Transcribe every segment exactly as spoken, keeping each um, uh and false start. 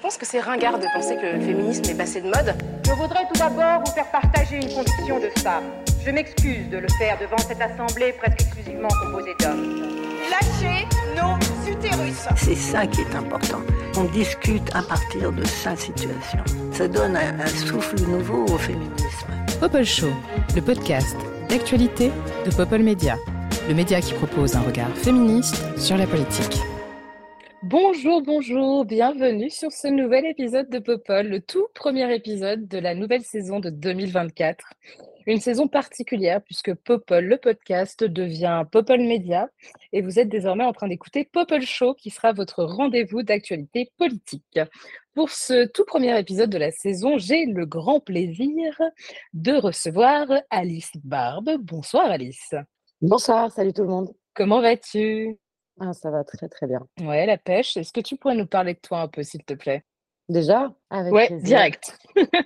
pense que c'est ringard de penser que le féminisme est passé de mode. Je voudrais tout d'abord vous faire partager une conviction de femme. Je m'excuse de le faire devant cette assemblée presque exclusivement composée d'hommes. Lâchez nos utérus. C'est ça qui est important. On discute à partir de sa situation. Ça donne un, un souffle nouveau au féminisme. Popol Show, le podcast d'actualité de Popol Média. Le média qui propose un regard féministe sur la politique. Bonjour, bonjour, bienvenue sur ce nouvel épisode de Popol, le tout premier épisode de la nouvelle saison de deux mille vingt-quatre. Une saison particulière puisque Popol, le podcast, devient Popol Média et vous êtes désormais en train d'écouter Popol Show qui sera votre rendez-vous d'actualité politique. Pour ce tout premier épisode de la saison, j'ai le grand plaisir de recevoir Alice Barbe. Bonsoir Alice. Bonsoir, salut tout le monde. Comment vas-tu ? Ah, ça va très très bien. Ouais, la pêche. Est-ce que tu pourrais nous parler de toi un peu, s'il te plaît ? Déjà, avec Ouais, plaisir. direct.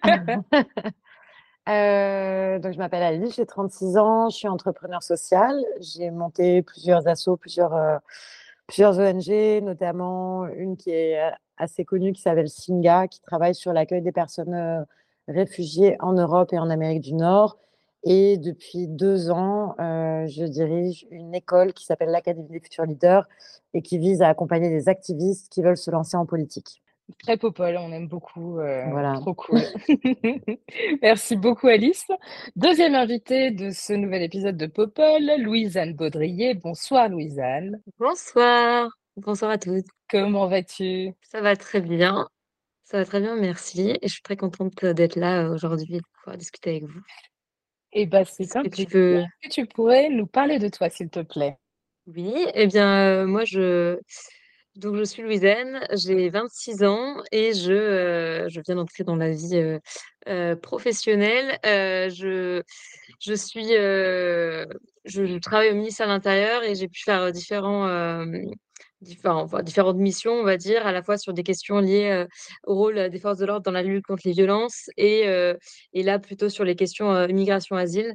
euh, donc, je m'appelle Alice, j'ai trente-six ans, je suis entrepreneur social. J'ai monté plusieurs assos, plusieurs, euh, plusieurs O N G, notamment une qui est assez connue qui s'appelle Singa, qui travaille sur l'accueil des personnes euh, réfugiées en Europe et en Amérique du Nord. Et depuis deux ans, euh, je dirige une école qui s'appelle l'Académie des futurs leaders et qui vise à accompagner des activistes qui veulent se lancer en politique. Très Popol, on aime beaucoup. Euh, voilà. Trop cool. Merci beaucoup Alice. Deuxième invitée de ce nouvel épisode de Popol, Louise-Anne Baudrier. Bonsoir Louise-Anne. Bonsoir. Bonsoir à toutes. Comment vas-tu ? Ça va très bien. Ça va très bien, merci. Et je suis très contente d'être là aujourd'hui et de pouvoir discuter avec vous. Eh bien, c'est Est-ce simple. que tu peux... Est-ce que tu pourrais nous parler de toi, s'il te plaît ? Oui, eh bien, euh, moi, je... Donc, je suis Louise-Anne, j'ai vingt-six ans et je, euh, je viens d'entrer dans la vie euh, euh, professionnelle. Euh, je, je suis... euh, je travaille au ministère de l'Intérieur et j'ai pu faire différents... euh, Différents, enfin, différentes missions, on va dire, à la fois sur des questions liées euh, au rôle des forces de l'ordre dans la lutte contre les violences et, euh, et là plutôt sur les questions euh, immigration-asile.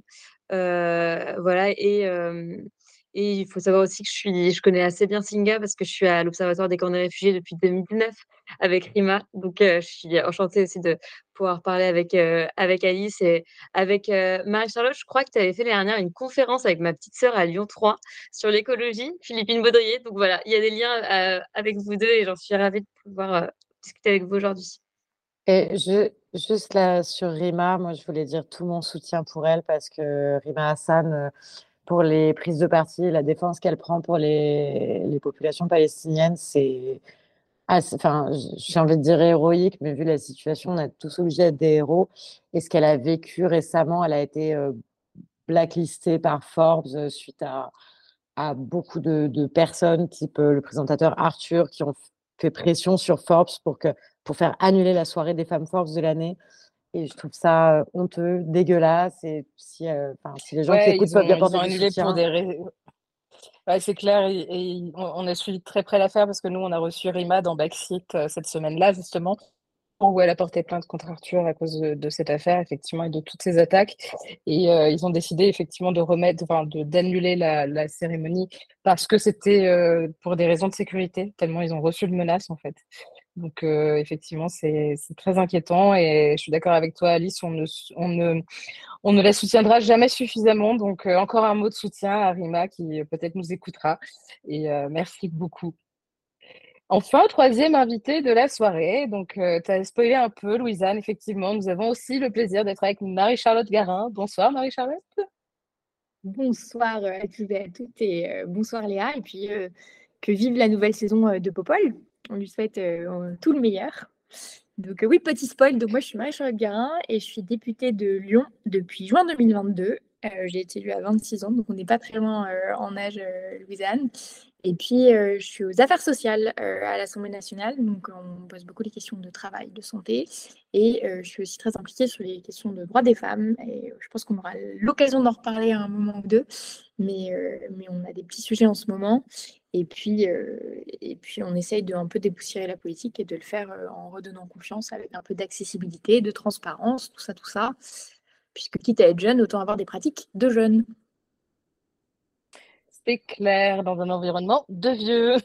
Euh, voilà, et, euh, et il faut savoir aussi que je, suis, je connais assez bien Singa parce que je suis à l'Observatoire des camps des réfugiés depuis deux mille dix-neuf avec Rima. Donc, euh, je suis enchantée aussi de pouvoir parler avec, euh, avec Alice et avec euh, Marie-Charlotte. Je crois que tu avais fait l'année dernière une conférence avec ma petite sœur à Lyon trois sur l'écologie, Philippine Baudrier. Donc voilà, il y a des liens euh, avec vous deux et j'en suis ravie de pouvoir euh, discuter avec vous aujourd'hui. Et je, juste là sur Rima, moi je voulais dire tout mon soutien pour elle parce que Rima Hassan, euh, pour les prises de parti, la défense qu'elle prend pour les, les populations palestiniennes, c'est, assez, enfin, j'ai envie de dire héroïque, mais vu la situation, on est tous obligés d'être des héros. Et ce qu'elle a vécu récemment, elle a été euh, blacklistée par Forbes euh, suite à, à beaucoup de, de personnes, type euh, le présentateur Arthur, qui ont fait pression sur Forbes pour, que, pour faire annuler la soirée des femmes Forbes de l'année. Et je trouve ça honteux, dégueulasse. Et si, euh, si les gens ouais, qui écoutent ils ont, peuvent lui apporter ils ont du annulé soutien. Pour des raisons. Ouais, c'est clair. Et, et on, on a suivi de très près l'affaire parce que nous, on a reçu Rima dans Backseat euh, cette semaine-là, justement, où elle a porté plainte contre Arthur à cause de, de cette affaire, effectivement, et de toutes ces attaques. Et euh, ils ont décidé, effectivement, de remettre, enfin, de, d'annuler la, la cérémonie parce que c'était euh, pour des raisons de sécurité, tellement ils ont reçu de menaces, en fait. Donc, euh, effectivement, c'est, c'est très inquiétant et je suis d'accord avec toi, Alice, on ne, on ne, on ne la soutiendra jamais suffisamment. Donc, euh, encore un mot de soutien à Rima qui euh, peut-être nous écoutera. Et euh, merci beaucoup. Enfin, troisième invité de la soirée. Donc, euh, tu as spoilé un peu, Louise-Anne. Effectivement, nous avons aussi le plaisir d'être avec Marie-Charlotte Garin. Bonsoir, Marie-Charlotte. Bonsoir à tous et à toutes et euh, bonsoir Léa. Et puis, euh, que vive la nouvelle saison euh, de Popol. On lui souhaite euh, tout le meilleur. Donc, euh, oui, petit spoil. Donc, moi, je suis Marie-Charlotte Garin et je suis députée de Lyon depuis juin deux mille vingt-deux. Euh, j'ai été élue à vingt-six ans, donc on n'est pas très loin euh, en âge, euh, Louise-Anne. Et puis, euh, je suis aux affaires sociales euh, à l'Assemblée nationale, donc on pose beaucoup les questions de travail, de santé. Et euh, je suis aussi très impliquée sur les questions de droits des femmes. Et euh, je pense qu'on aura l'occasion d'en reparler à un moment ou deux. Mais, euh, mais on a des petits sujets en ce moment. Et puis, euh, et puis on essaye de un peu dépoussiérer la politique et de le faire euh, en redonnant confiance avec un peu d'accessibilité, de transparence, tout ça, tout ça. Puisque quitte à être jeune, autant avoir des pratiques de jeunes. c'est clair, dans un environnement de vieux.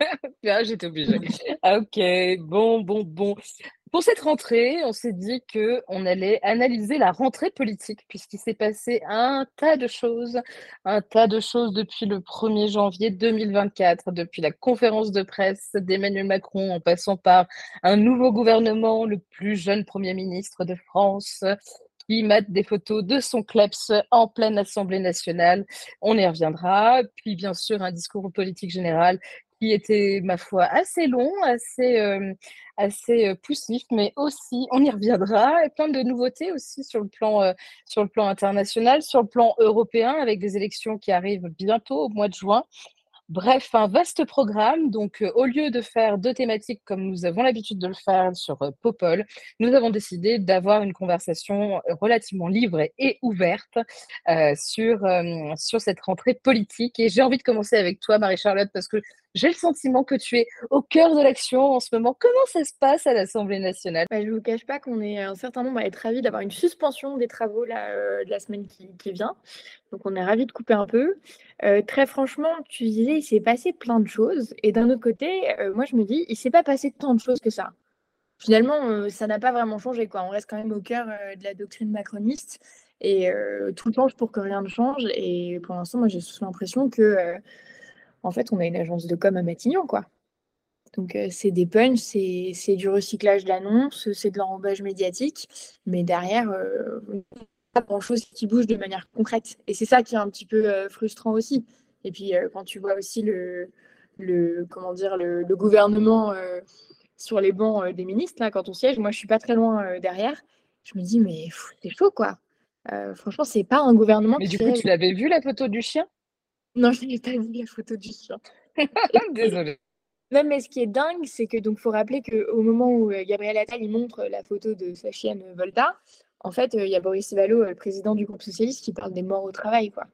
Ah, j'étais obligée. Ah, ok, bon, bon, bon. Pour cette rentrée, on s'est dit que on allait analyser la rentrée politique, puisqu'il s'est passé un tas de choses, un tas de choses depuis le premier janvier deux mille vingt-quatre, depuis la conférence de presse d'Emmanuel Macron, en passant par un nouveau gouvernement, le plus jeune Premier ministre de France, qui mate des photos de son kleps en pleine Assemblée nationale. On y reviendra. Puis, bien sûr, un discours politique général qui était, ma foi, assez long, assez, euh, assez euh, poussif, mais aussi, on y reviendra, et plein de nouveautés aussi sur le plan, euh, sur le plan international, sur le plan européen, avec des élections qui arrivent bientôt au mois de juin. Bref, un vaste programme. Donc, euh, au lieu de faire deux thématiques comme nous avons l'habitude de le faire sur euh, Popol, nous avons décidé d'avoir une conversation euh, relativement libre et, et ouverte euh, sur, euh, sur cette rentrée politique. Et j'ai envie de commencer avec toi, Marie-Charlotte, parce que j'ai le sentiment que tu es au cœur de l'action en ce moment. Comment ça se passe à l'Assemblée nationale? Bah, je ne vous cache pas qu'on est un certain nombre à être ravis d'avoir une suspension des travaux là, euh, de la semaine qui, qui vient. Donc, on est ravis de couper un peu. Euh, très franchement, tu disais, il s'est passé plein de choses. Et d'un autre côté, euh, moi, je me dis, il ne s'est pas passé tant de choses que ça. Finalement, euh, ça n'a pas vraiment changé, quoi. On reste quand même au cœur euh, de la doctrine macroniste. Et euh, tout change pour que rien ne change. Et pour l'instant, moi, j'ai sous l'impression que, euh, en fait, on a une agence de com à Matignon, quoi. Donc, euh, c'est des punchs, c'est, c'est du recyclage d'annonces, c'est de l'enrobage médiatique. Mais derrière, euh, pas grand-chose qui bouge de manière concrète. Et c'est ça qui est un petit peu euh, frustrant aussi. Et puis, euh, quand tu vois aussi le, le, comment dire, le, le gouvernement euh, sur les bancs euh, des ministres, là, quand on siège, moi, je suis pas très loin euh, derrière, je me dis, mais pff, c'est chaud, quoi. Euh, franchement, c'est pas un gouvernement Mais qui du coup, fait... tu l'avais vu, la photo du chien? Non, je n'ai pas vu la photo du chien. Désolée. Non, mais ce qui est dingue, c'est que donc faut rappeler qu'au moment où euh, Gabriel Attal il montre la photo de sa chienne euh, Volta, en fait, euh, il y a Boris Vallaud, euh, le président du groupe socialiste, qui parle des morts au travail, quoi.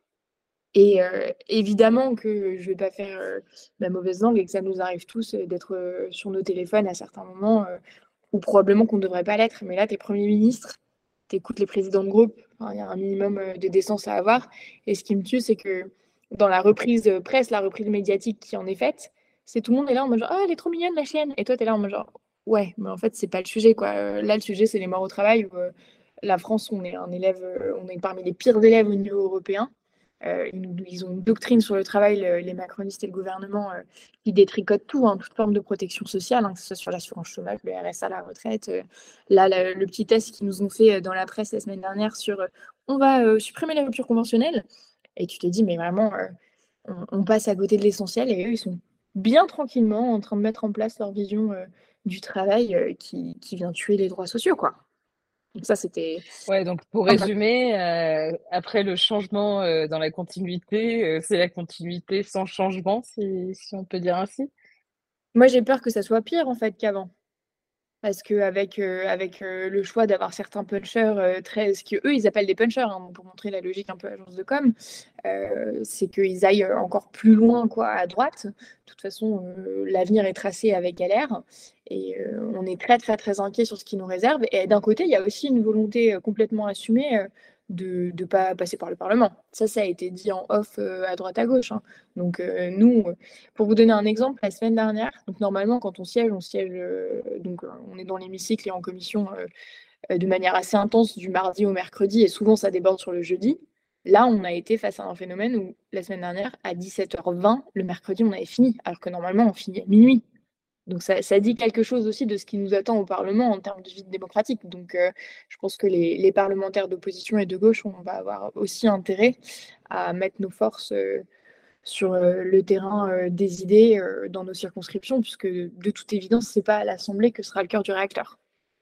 Et euh, évidemment que je vais pas faire euh, ma mauvaise langue et que ça nous arrive tous euh, d'être euh, sur nos téléphones à certains moments, euh, ou probablement qu'on ne devrait pas l'être. Mais là, t'es Premier ministre, t'écoutes les présidents de groupe, enfin, il y a un minimum euh, de décence à avoir. Et ce qui me tue, c'est que dans la reprise euh, presse, la reprise médiatique qui en est faite, c'est tout le monde est là en mode genre, ah, elle est trop mignonne la chienne. Et toi, t'es là en mode genre, ouais, mais en fait, c'est pas le sujet, quoi. Euh, là, le sujet, c'est les morts au travail. Où, euh, la France, on est un élève, euh, on est parmi les pires élèves au niveau européen. Euh, ils, nous- ils ont une doctrine sur le travail, le- les macronistes et le gouvernement, euh, qui détricotent tout, hein, toute forme de protection sociale, hein, que ce soit sur l'assurance chômage, le R S A, la retraite. Euh, là, la- le petit test qu'ils nous ont fait euh, dans la presse la semaine dernière sur euh, on va euh, supprimer les ruptures conventionnelles. Et tu te dis, mais vraiment, euh, on, on passe à côté de l'essentiel et eux, ils sont bien tranquillement en train de mettre en place leur vision euh, du travail euh, qui, qui vient tuer les droits sociaux, quoi. Donc ça, c'était... Ouais, donc pour résumer, euh, après le changement euh, dans la continuité, euh, c'est la continuité sans changement, si, si on peut dire ainsi. Moi, j'ai peur que ça soit pire, en fait, qu'avant. Parce qu'avec euh, avec, euh, le choix d'avoir certains punchers, euh, très, ce qu'eux, ils appellent des punchers, hein, pour montrer la logique un peu agence de com, euh, c'est qu'ils aillent encore plus loin, quoi, à droite. De toute façon, euh, l'avenir est tracé avec L R et euh, on est très, très, très inquiet sur ce qui nous réserve. Et d'un côté, il y a aussi une volonté euh, complètement assumée euh, de ne pas passer par le Parlement. Ça, ça a été dit en off euh, à droite à gauche, hein. Donc, euh, nous, pour vous donner un exemple, la semaine dernière, donc normalement, quand on siège, on siège, euh, donc euh, on est dans l'hémicycle et en commission euh, de manière assez intense du mardi au mercredi, et souvent ça déborde sur le jeudi. Là, on a été face à un phénomène où la semaine dernière, à dix-sept heures vingt, le mercredi, on avait fini, alors que normalement, on finit à minuit. Donc ça, ça dit quelque chose aussi de ce qui nous attend au Parlement en termes de vie démocratique. Donc euh, je pense que les, les parlementaires d'opposition et de gauche, on va avoir aussi intérêt à mettre nos forces euh, sur euh, le terrain euh, des idées euh, dans nos circonscriptions, puisque de toute évidence, c'est pas à l'Assemblée que sera le cœur du réacteur.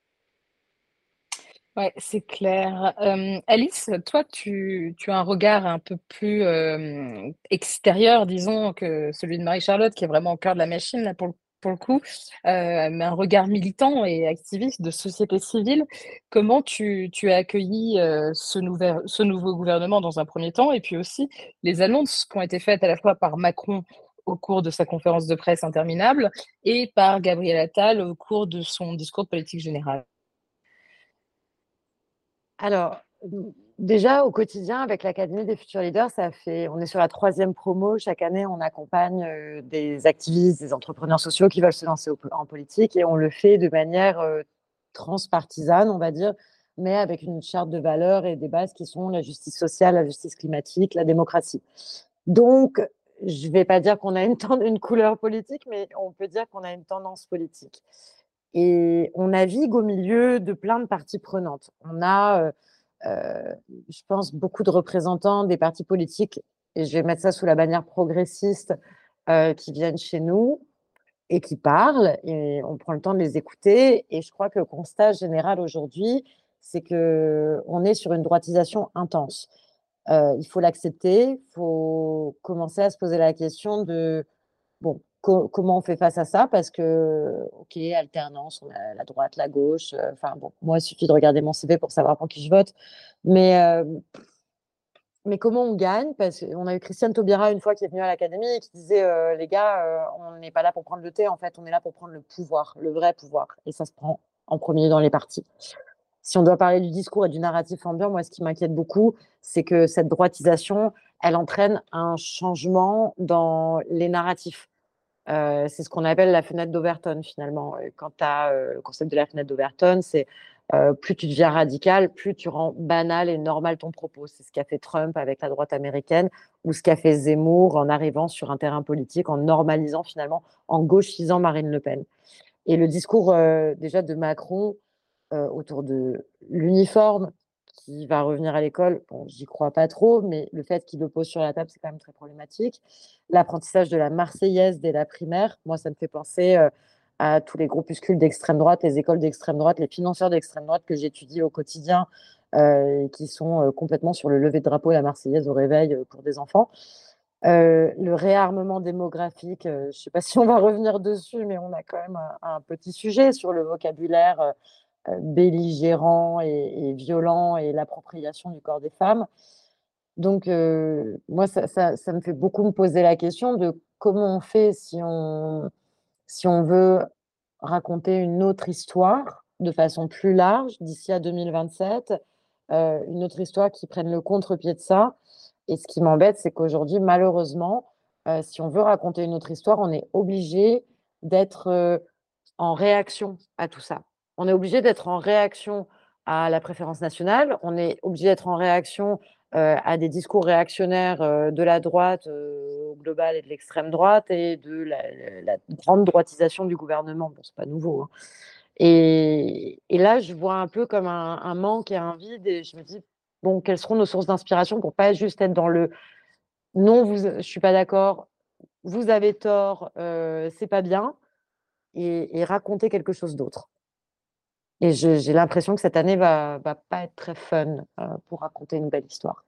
Ouais, c'est clair. Euh, Alice, toi, tu, tu as un regard un peu plus euh, extérieur, disons, que celui de Marie-Charlotte, qui est vraiment au cœur de la machine, là, pour le, pour le coup, euh, mais un regard militant et activiste de société civile. Comment tu, tu as accueilli euh, ce, nouvel, ce nouveau gouvernement dans un premier temps, et puis aussi les annonces qui ont été faites à la fois par Macron au cours de sa conférence de presse interminable et par Gabriel Attal au cours de son discours politique général? Alors, Déjà, au quotidien, avec l'Académie des futurs leaders, ça fait, on est sur la troisième promo. Chaque année, on accompagne euh, des activistes, des entrepreneurs sociaux qui veulent se lancer au- en politique et on le fait de manière euh, transpartisane, on va dire, mais avec une charte de valeurs et des bases qui sont la justice sociale, la justice climatique, la démocratie. Donc, je ne vais pas dire qu'on a une, ten- une couleur politique, mais on peut dire qu'on a une tendance politique. Et on navigue au milieu de plein de parties prenantes. On a, euh, euh, je pense, beaucoup de représentants des partis politiques, et je vais mettre ça sous la bannière progressiste, euh, qui viennent chez nous et qui parlent, et on prend le temps de les écouter. Et je crois que le constat général aujourd'hui, c'est qu'on est sur une droitisation intense. Euh, il faut l'accepter, il faut commencer à se poser la question de bon, co- comment on fait face à ça? Parce que, ok, alternance, on a la droite, la gauche. euh, Enfin, bon, moi, il suffit de regarder mon C V pour savoir pour qui je vote. Mais, euh, mais comment on gagne? Parce qu'on a eu Christiane Taubira une fois qui est venue à l'Académie et qui disait, euh, les gars, euh, on n'est pas là pour prendre le thé, en fait, on est là pour prendre le pouvoir, le vrai pouvoir. Et ça se prend en premier dans les partis. Si on doit parler du discours et du narratif ambiant, moi, ce qui m'inquiète beaucoup, c'est que cette droitisation, elle entraîne un changement dans les narratifs. Euh, c'est ce qu'on appelle la fenêtre d'Overton, finalement. Euh, Quand tu as euh, le concept de la fenêtre d'Overton, c'est euh, plus tu deviens radical, plus tu rends banal et normal ton propos. C'est ce qu'a fait Trump avec la droite américaine ou ce qu'a fait Zemmour en arrivant sur un terrain politique, en normalisant finalement, en gauchisant Marine Le Pen. Et le discours euh, déjà de Macron euh, autour de l'uniforme qui va revenir à l'école, bon, j'y crois pas trop, mais le fait qu'il le pose sur la table, c'est quand même très problématique. L'apprentissage de la Marseillaise dès la primaire, moi, ça me fait penser euh, à tous les groupuscules d'extrême droite, les écoles d'extrême droite, les financeurs d'extrême droite que j'étudie au quotidien, euh, et qui sont euh, complètement sur le lever de drapeau et la Marseillaise au réveil euh, pour des enfants. Euh, le réarmement démographique, euh, je ne sais pas si on va revenir dessus, mais on a quand même un, un petit sujet sur le vocabulaire euh, euh, belligérant et, et violent et l'appropriation du corps des femmes. Donc, euh, moi, ça, ça, ça me fait beaucoup me poser la question de comment on fait si on, si on veut raconter une autre histoire de façon plus large d'ici à deux mille vingt-sept, euh, une autre histoire qui prenne le contre-pied de ça. Et ce qui m'embête, c'est qu'aujourd'hui, malheureusement, euh, si on veut raconter une autre histoire, on est obligé d'être euh, en réaction à tout ça. On est obligé d'être en réaction à la préférence nationale, on est obligé d'être en réaction euh, à des discours réactionnaires euh, de la droite euh, au global et de l'extrême droite et de la, la grande droitisation du gouvernement. Bon, c'est pas nouveau, hein. Et, et là, je vois un peu comme un, un manque et un vide et je me dis, bon, quelles seront nos sources d'inspiration pour pas juste être dans le non, vous, je suis pas d'accord, vous avez tort, euh, c'est pas bien, et, et raconter quelque chose d'autre. Et je- j'ai l'impression que cette année va, va pas être très fun euh, pour raconter une belle histoire.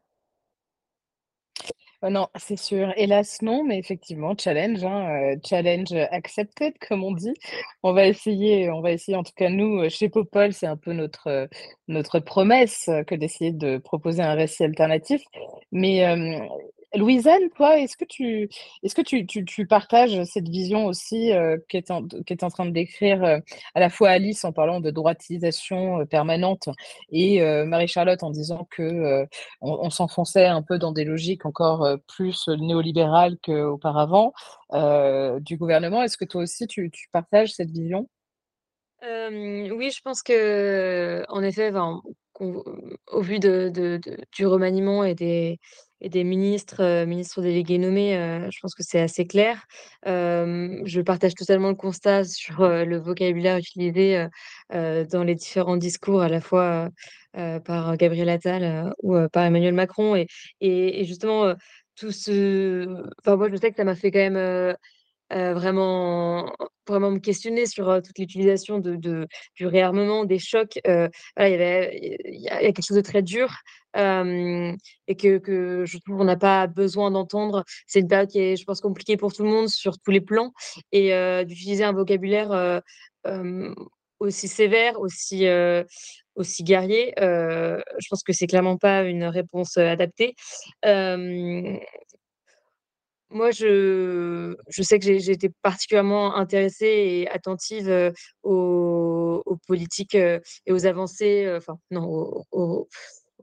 Oh non, c'est sûr. Hélas, non, mais effectivement, challenge, hein, euh, challenge accepted, comme on dit. On va essayer, on va essayer, en tout cas, nous, euh, chez Popol, c'est un peu notre, euh, notre promesse euh, que d'essayer de proposer un récit alternatif. Mais euh, Louisanne, toi, est-ce que tu, est-ce que tu, tu, tu partages cette vision aussi euh, qu'est en, qu'est en train de décrire euh, à la fois Alice en parlant de droitisation euh, permanente et euh, Marie-Charlotte en disant que euh, on, on s'enfonçait un peu dans des logiques encore euh, plus néolibérales qu'auparavant euh, du gouvernement. Est-ce que toi aussi tu, tu partages cette vision? Euh, oui, je pense que, en effet, enfin, qu'on- au vu de, de- de- du remaniement et des, et des ministres, euh, ministres délégués nommés, euh, je pense que c'est assez clair. Euh, je partage totalement le constat sur euh, le vocabulaire utilisé euh, euh, dans les différents discours, à la fois euh, par Gabriel Attal euh, ou euh, par Emmanuel Macron. Et, et, et justement, euh, tout ce... Enfin, moi, je sais que ça m'a fait quand même... euh, euh, vraiment, vraiment me questionner sur euh, toute l'utilisation de, de- du réarmement, des chocs. Euh, voilà, il y avait, il y a, il y a quelque chose de très dur euh, et que, que je trouve qu'on n'a pas besoin d'entendre. C'est une période qui est, je pense, compliquée pour tout le monde sur tous les plans et euh, d'utiliser un vocabulaire euh, euh, aussi sévère, aussi, euh, aussi guerrier, euh, je pense que c'est clairement pas une réponse euh, adaptée. Euh, Moi, je, je sais que j'ai j'ai été particulièrement intéressée et attentive euh, aux, aux politiques euh, et aux avancées, euh, enfin, non, aux, aux-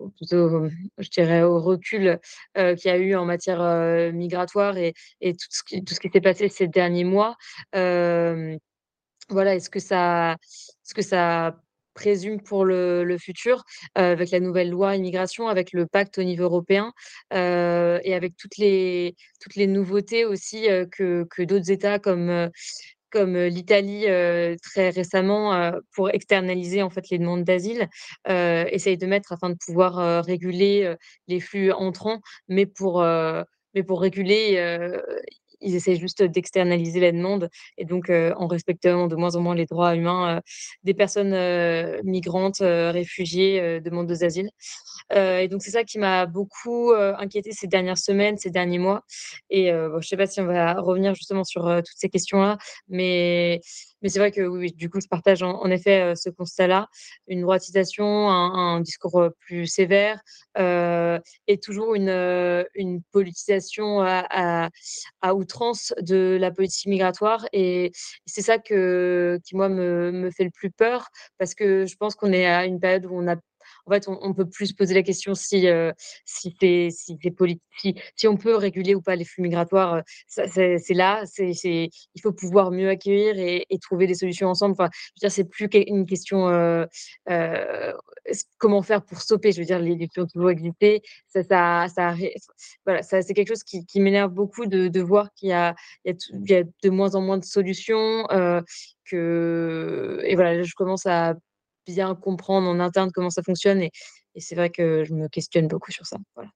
plutôt, je dirais, au recul euh, qu'il y a eu en matière euh, migratoire et, et tout ce qui, tout ce qui s'est passé ces derniers mois. Euh, voilà, est-ce que ça, est-ce que ça présume pour le, le futur, euh, avec la nouvelle loi immigration, avec le pacte au niveau européen, euh, et avec toutes les, toutes les nouveautés aussi euh, que, que d'autres États comme, euh, comme euh, l'Italie euh, très récemment, euh, pour externaliser en fait les demandes d'asile, euh, essaye de mettre afin de pouvoir euh, réguler euh, les flux entrants, mais pour, euh, mais pour réguler, euh, ils essaient juste d'externaliser la demande et donc euh, en respectant de moins en moins les droits humains euh, des personnes euh, migrantes, euh, réfugiées, euh, demandeuses d'asile. Euh, et donc c'est ça qui m'a beaucoup euh, inquiétée ces dernières semaines, ces derniers mois. Et euh, bon, je ne sais pas si on va revenir justement sur euh, toutes ces questions-là, mais, mais c'est vrai que oui, oui, du coup, je partage en, en effet euh, ce constat-là. Une droitisation, un, un discours euh, plus sévère, euh, et toujours une, euh, une politisation à, à, à outrance de la politique migratoire. Et c'est ça que, qui, moi, me, me fait le plus peur, parce que je pense qu'on est à une période où on a en fait, on, on peut plus se poser la question si, euh, si, c'est, si, c'est politi- si, si on peut réguler ou pas les flux migratoires. euh, ça, c'est, c'est là, c'est, c'est, il faut pouvoir mieux accueillir et, et trouver des solutions ensemble. Enfin, je veux dire, c'est plus que- une question euh, euh, comment faire pour stopper. Je veux dire, les, les flux ont toujours existé. Ça, ça, ça, arrête- voilà, ça, c'est quelque chose qui, qui m'énerve beaucoup de, de voir qu'il y a, il y a, tout- il y a de moins en moins de solutions. Euh, que... Et voilà, je commence à bien comprendre en interne comment ça fonctionne. Et, et c'est vrai que je me questionne beaucoup sur ça. Voilà.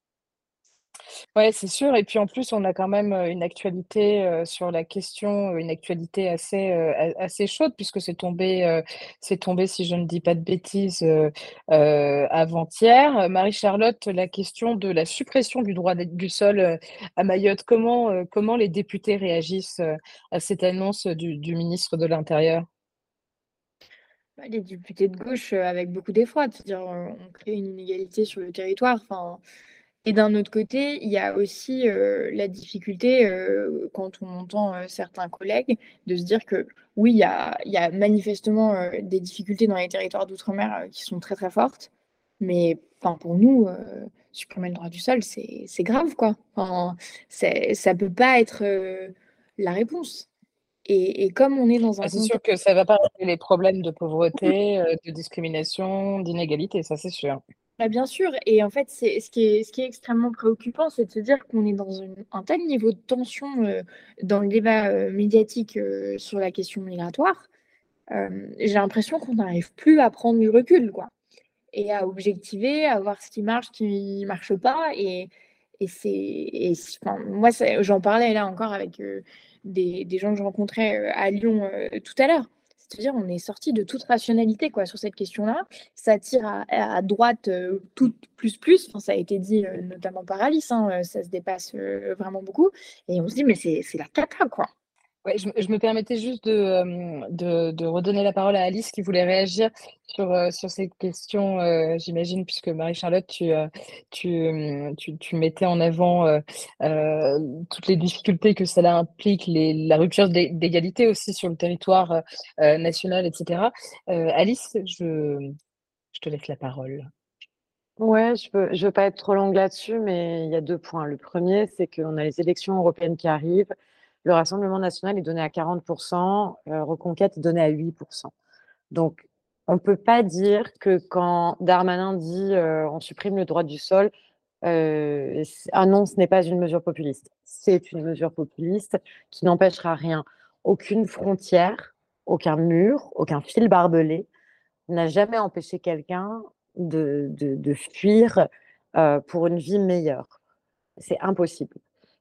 Ouais, c'est sûr. Et puis en plus, on a quand même euh, une actualité euh, sur la question, euh, une actualité assez, euh, a- assez chaude, puisque c'est tombé, euh, c'est tombé, si je ne dis pas de bêtises, euh, euh, avant-hier. Euh, Marie-Charlotte, la question de la suppression du droit d'être- du sol euh, à Mayotte, comment, euh, comment les députés réagissent euh, à cette annonce du, du ministre de l'Intérieur? Bah, les députés de gauche, euh, avec beaucoup d'effroi, c'est-à-dire on, on crée une inégalité sur le territoire. Enfin, et d'un autre côté, il y a aussi euh, la difficulté, euh, quand on entend euh, certains collègues, de se dire que oui, il y a, il y a manifestement euh, des difficultés dans les territoires d'outre-mer euh, qui sont très très fortes, mais enfin, pour nous, euh, supprimer le droit du sol, c'est c'est grave, quoi. Enfin, c'est- ça peut pas être euh, la réponse. Et, et comme on est dans Ah, un c'est sûr contexte... que ça ne va pas régler les problèmes de pauvreté, euh, de discrimination, d'inégalité, ça c'est sûr. Bah, bien sûr, et en fait, c'est ce qui est, ce qui est extrêmement préoccupant, c'est de se dire qu'on est dans une- un tel niveau de tension euh, dans le débat euh, médiatique euh, sur la question migratoire. Euh, j'ai l'impression qu'on n'arrive plus à prendre du recul, quoi, et à objectiver, à voir ce qui marche, ce qui ne marche pas. Et, et c'est, et c'est- enfin, moi, c'est- j'en parlais là encore avec euh, des, des gens que je rencontrais euh, à Lyon euh, tout à l'heure. C'est-à-dire, on est sorti de toute rationalité, quoi, sur cette question-là. Ça tire à, à droite euh, tout plus plus. Enfin, ça a été dit euh, notamment par Alice, hein, euh, ça se dépasse euh, vraiment beaucoup. Et on se dit, mais c'est c'est la cata, quoi. Ouais, je, me je me permettais juste de, euh, de, de redonner la parole à Alice qui voulait réagir sur, euh, sur ces questions, euh, j'imagine, puisque Marie-Charlotte, tu, euh, tu, euh, tu, tu mettais en avant euh, euh, toutes les difficultés que cela implique, les, la rupture d'é- d'égalité aussi sur le territoire euh, euh, national, et cetera. Euh, Alice, je, je te laisse la parole. Ouais, je peux, je veux pas être trop longue là-dessus, mais il y a deux points. Le premier, c'est qu'on a les élections européennes qui arrivent. Le Rassemblement national est donné à quarante pour cent, euh, Reconquête est donné à huit pour cent. Donc, on ne peut pas dire que quand Darmanin dit euh, on supprime le droit du sol, euh, c'est- ah non, ce n'est pas une mesure populiste. C'est une mesure populiste qui n'empêchera rien. Aucune frontière, aucun mur, aucun fil barbelé n'a jamais empêché quelqu'un de, de, de fuir euh, pour une vie meilleure. C'est impossible.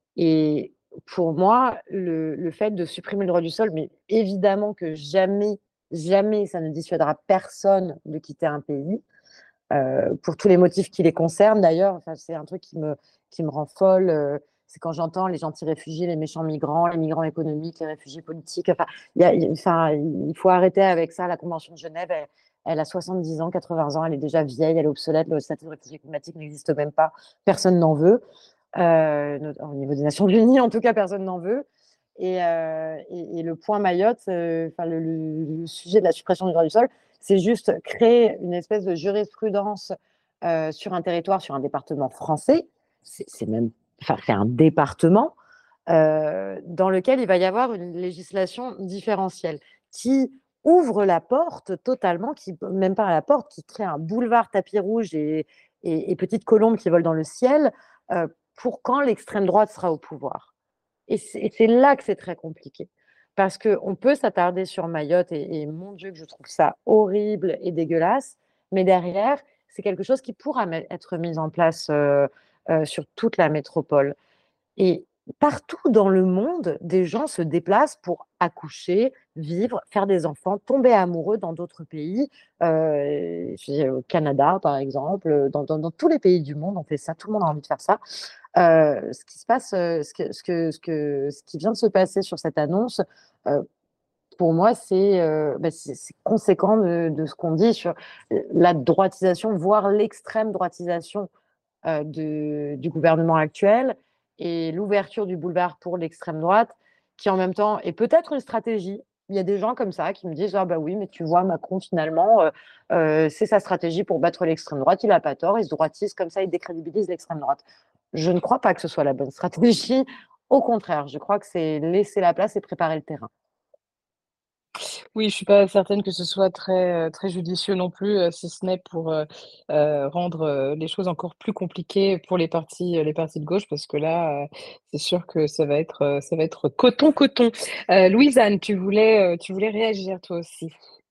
Et pour moi, le, le fait de supprimer le droit du sol, mais évidemment que jamais, jamais ça ne dissuadera personne de quitter un pays, euh, pour tous les motifs qui les concernent d'ailleurs. Enfin, c'est un truc qui me, qui me rend folle. euh, c'est quand j'entends les gentils réfugiés, les méchants migrants, les migrants économiques, les réfugiés politiques. Enfin, il y a, il- enfin, il faut arrêter avec ça. La Convention de Genève, elle, elle a soixante-dix ans, quatre-vingts ans, elle est déjà vieille, elle est obsolète. Le statut de réfugié climatique n'existe même pas. Personne n'en veut. Euh, not- au niveau des Nations Unies, en tout cas, personne n'en veut. Et, euh, et, et le point Mayotte, euh, enfin, le, le- le sujet de la suppression du droit du sol, c'est juste créer une espèce de jurisprudence euh, sur un territoire, sur un département français, c'est, c'est même, enfin, c'est un département euh, dans lequel il va y avoir une législation différentielle qui ouvre la porte totalement, qui, même pas la porte, qui crée un boulevard tapis rouge et, et, et petites colombes qui volent dans le ciel euh, pour quand l'extrême droite sera au pouvoir. Et c'est, et c'est là que c'est très compliqué. Parce qu'on peut s'attarder sur Mayotte, et, et mon Dieu, que je trouve ça horrible et dégueulasse, mais derrière, c'est quelque chose qui pourra être mis en place euh, euh, sur toute la métropole. Et partout dans le monde, des gens se déplacent pour accoucher, vivre, faire des enfants, tomber amoureux dans d'autres pays. Euh, au Canada, par exemple, dans, dans, dans tous les pays du monde, on fait ça, tout le monde a envie de faire ça. Euh, ce qui se passe, euh, ce, que, ce, que, ce, que, ce qui vient de se passer sur cette annonce, euh, pour moi, c'est, euh, bah, c'est, c'est conséquent de, de ce qu'on dit sur la droitisation, voire l'extrême droitisation euh, de, du gouvernement actuel et l'ouverture du boulevard pour l'extrême droite, qui en même temps est peut-être une stratégie. Il y a des gens comme ça qui me disent « Ah bah oui, mais tu vois, Macron, finalement, euh, euh, c'est sa stratégie pour battre l'extrême droite. Il n'a pas tort, il se droitise comme ça, il décrédibilise l'extrême droite. » Je ne crois pas que ce soit la bonne stratégie. Au contraire, je crois que c'est laisser la place et préparer le terrain. Oui, je suis pas certaine que ce soit très, très judicieux non plus, euh, si ce n'est pour euh, euh, rendre euh, les choses encore plus compliquées pour les partis, les partis de gauche, parce que là, euh, c'est sûr que ça va être, euh, ça va être coton, coton. Euh, Louise-Anne, tu voulais, euh, tu voulais réagir toi aussi.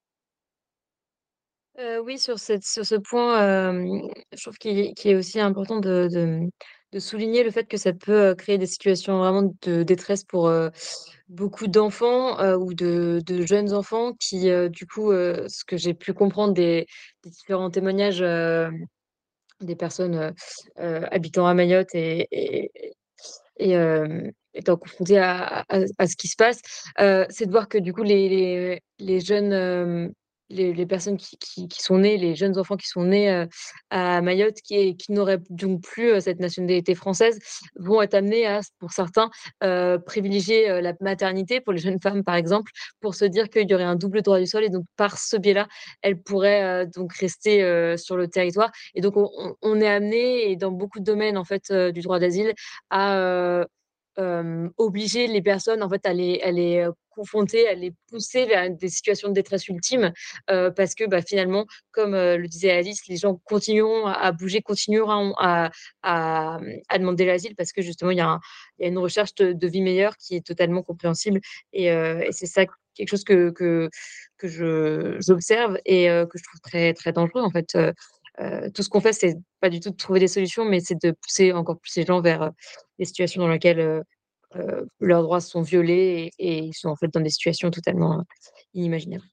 Euh, oui, sur cette, sur ce point, euh, je trouve qu'il est, qu'il est aussi important de, de, de souligner le fait que ça peut euh, créer des situations vraiment de détresse pour euh, beaucoup d'enfants euh, ou de, de jeunes enfants qui, euh, du coup, euh, ce que j'ai pu comprendre des, des différents témoignages euh, des personnes euh, euh, habitant à Mayotte et, et, et euh, étant confrontées à, à, à ce qui se passe, euh, c'est de voir que du coup, les, les, les jeunes, euh, les, les personnes qui, qui, qui sont nées, les jeunes enfants qui sont nés euh, à Mayotte, qui, qui n'auraient donc plus euh, cette nationalité française, vont être amenés à, pour certains, euh, privilégier euh, la maternité, pour les jeunes femmes par exemple, pour se dire qu'il y aurait un double droit du sol et donc par ce biais-là, elles pourraient euh, donc rester euh, sur le territoire. Et donc on, on est amené, et dans beaucoup de domaines en fait euh, du droit d'asile, à euh, euh, obliger les personnes en fait à les, à les euh, confronter, à les pousser vers des situations de détresse ultime, euh, parce que bah, finalement, comme euh, le disait Alice, les gens continueront à, à bouger, continueront à, à, à demander l'asile parce que justement il y, y a une recherche de, de vie meilleure qui est totalement compréhensible, et, euh, et c'est ça quelque chose que, que, que je, j'observe et euh, que je trouve très, très dangereux en fait. Euh, euh, tout ce qu'on fait, c'est pas du tout de trouver des solutions, mais c'est de pousser encore plus les gens vers euh, des situations dans lesquelles euh, euh, leurs droits sont violés et, et ils sont en fait dans des situations totalement euh, inimaginables.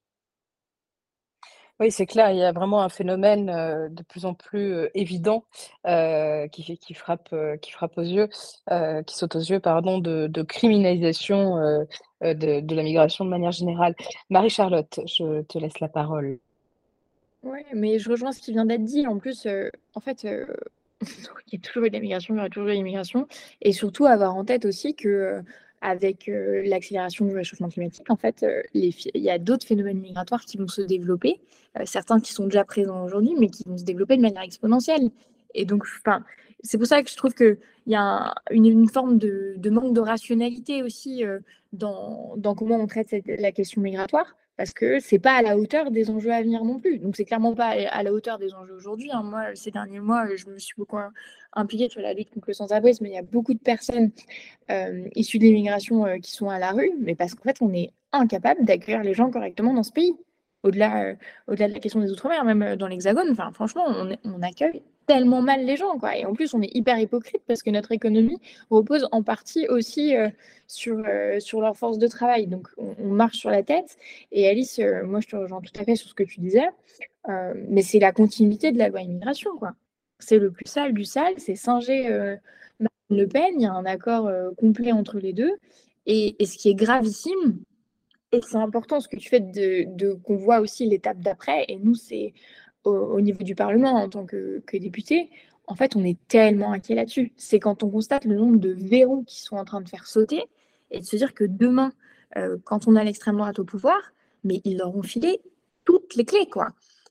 Oui, c'est clair, il y a vraiment un phénomène euh, de plus en plus euh, évident euh, qui, fait- qui, frappe, euh, qui frappe aux yeux, euh, qui saute aux yeux, pardon, de, de criminalisation euh, euh, de, de la migration de manière générale. Marie-Charlotte, je te laisse la parole. Ouais, mais je rejoins ce qui vient d'être dit. En plus, euh, en fait, euh, il y a toujours eu de la migration, il y aura toujours eu de l'immigration. Et surtout, avoir en tête aussi que euh, avec euh, l'accélération du réchauffement climatique, en fait, euh, les phi- il y a d'autres phénomènes migratoires qui vont se développer, euh, certains qui sont déjà présents aujourd'hui, mais qui vont se développer de manière exponentielle. Et donc, enfin, c'est pour ça que je trouve qu'il y a un- une, une forme de, de manque de rationalité aussi euh, dans, dans comment on traite cette- la question migratoire, parce que c'est pas à la hauteur des enjeux à venir non plus. Donc, c'est clairement pas à la hauteur des enjeux aujourd'hui, hein. Moi, ces derniers mois, je me suis beaucoup impliquée sur la lutte contre le sans-abrisme, mais il y a beaucoup de personnes euh, issues de l'immigration euh, qui sont à la rue, mais parce qu'en fait, on est incapable d'accueillir les gens correctement dans ce pays. Au-delà, euh, au-delà de la question des Outre-mer, même euh, dans l'Hexagone, enfin, franchement, on, est- on accueille tellement mal les gens, quoi. Et en plus, on est hyper hypocrite parce que notre économie repose en partie aussi euh, sur, euh, sur leur force de travail. Donc, on, on marche sur la tête. Et Alice, euh, moi, je te rejoins tout à fait sur ce que tu disais, euh, mais c'est la continuité de la loi immigration, quoi. C'est le plus sale du sale, c'est singer euh, Marine Le Pen, il y a un accord euh, complet entre les deux. Et, et ce qui est gravissime, et c'est important ce que tu fais de, de qu'on voit aussi l'étape d'après, et nous, c'est au, au niveau du Parlement en tant que, que député, en fait, on est tellement inquiet là-dessus. C'est quand on constate le nombre de verrous qui sont en train de faire sauter, et de se dire que demain, euh, quand on a l'extrême droite au pouvoir, mais ils leur ont filé toutes les clés, quoi.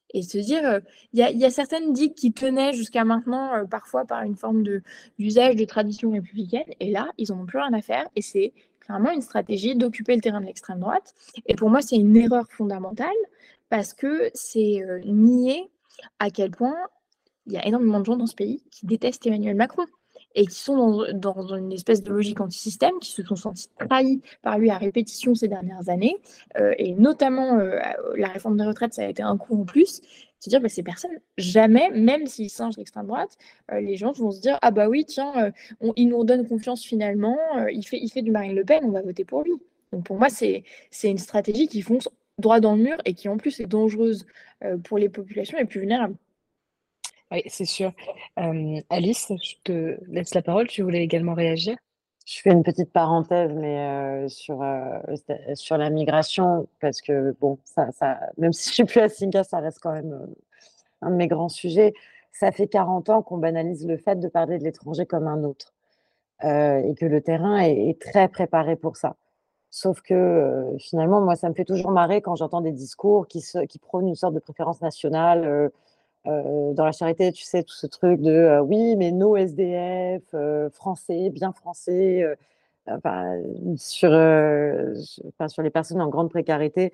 et se dire, euh, il y a, il y a certaines digues qui tenaient jusqu'à maintenant, euh, parfois par une forme de, d'usage de tradition républicaine, et là, ils n'en ont plus rien à faire, et c'est clairement une stratégie d'occuper le terrain de l'extrême droite. Et pour moi, c'est une erreur fondamentale, parce que c'est euh, nier à quel point il y a énormément de gens dans ce pays qui détestent Emmanuel Macron et qui sont dans, dans une espèce de logique anti-système, qui se sont sentis trahis par lui à répétition ces dernières années, euh, et notamment euh, la réforme des retraites, ça a été un coup en plus. Se dire, bah, ces personnes, jamais, même s'ils singent l'extrême droite, euh, les gens vont se dire, ah bah oui, tiens, euh, on, il nous redonne confiance finalement, euh, il, fait, il fait du Marine Le Pen, on va voter pour lui. Donc pour moi, c'est, c'est une stratégie qui fonce droit dans le mur et qui en plus est dangereuse euh, pour les populations les plus vulnérables. Oui, c'est sûr. Euh, Alice, je te laisse la parole. Tu voulais également réagir? Je fais une petite parenthèse, mais euh, sur, euh, sur la migration, parce que, bon, ça, ça, même si je suis plus à Singa, ça reste quand même euh, un de mes grands sujets. Ça fait quarante ans qu'on banalise le fait de parler de l'étranger comme un autre, euh, et que le terrain est, est très préparé pour ça. Sauf que, euh, finalement, moi, ça me fait toujours marrer quand j'entends des discours qui, se, qui prônent une sorte de préférence nationale. Euh, euh, dans la charité, tu sais, tout ce truc de euh, oui, mais nos S D F, euh, français, bien français, euh, enfin, sur, euh, sur, enfin, sur les personnes en grande précarité.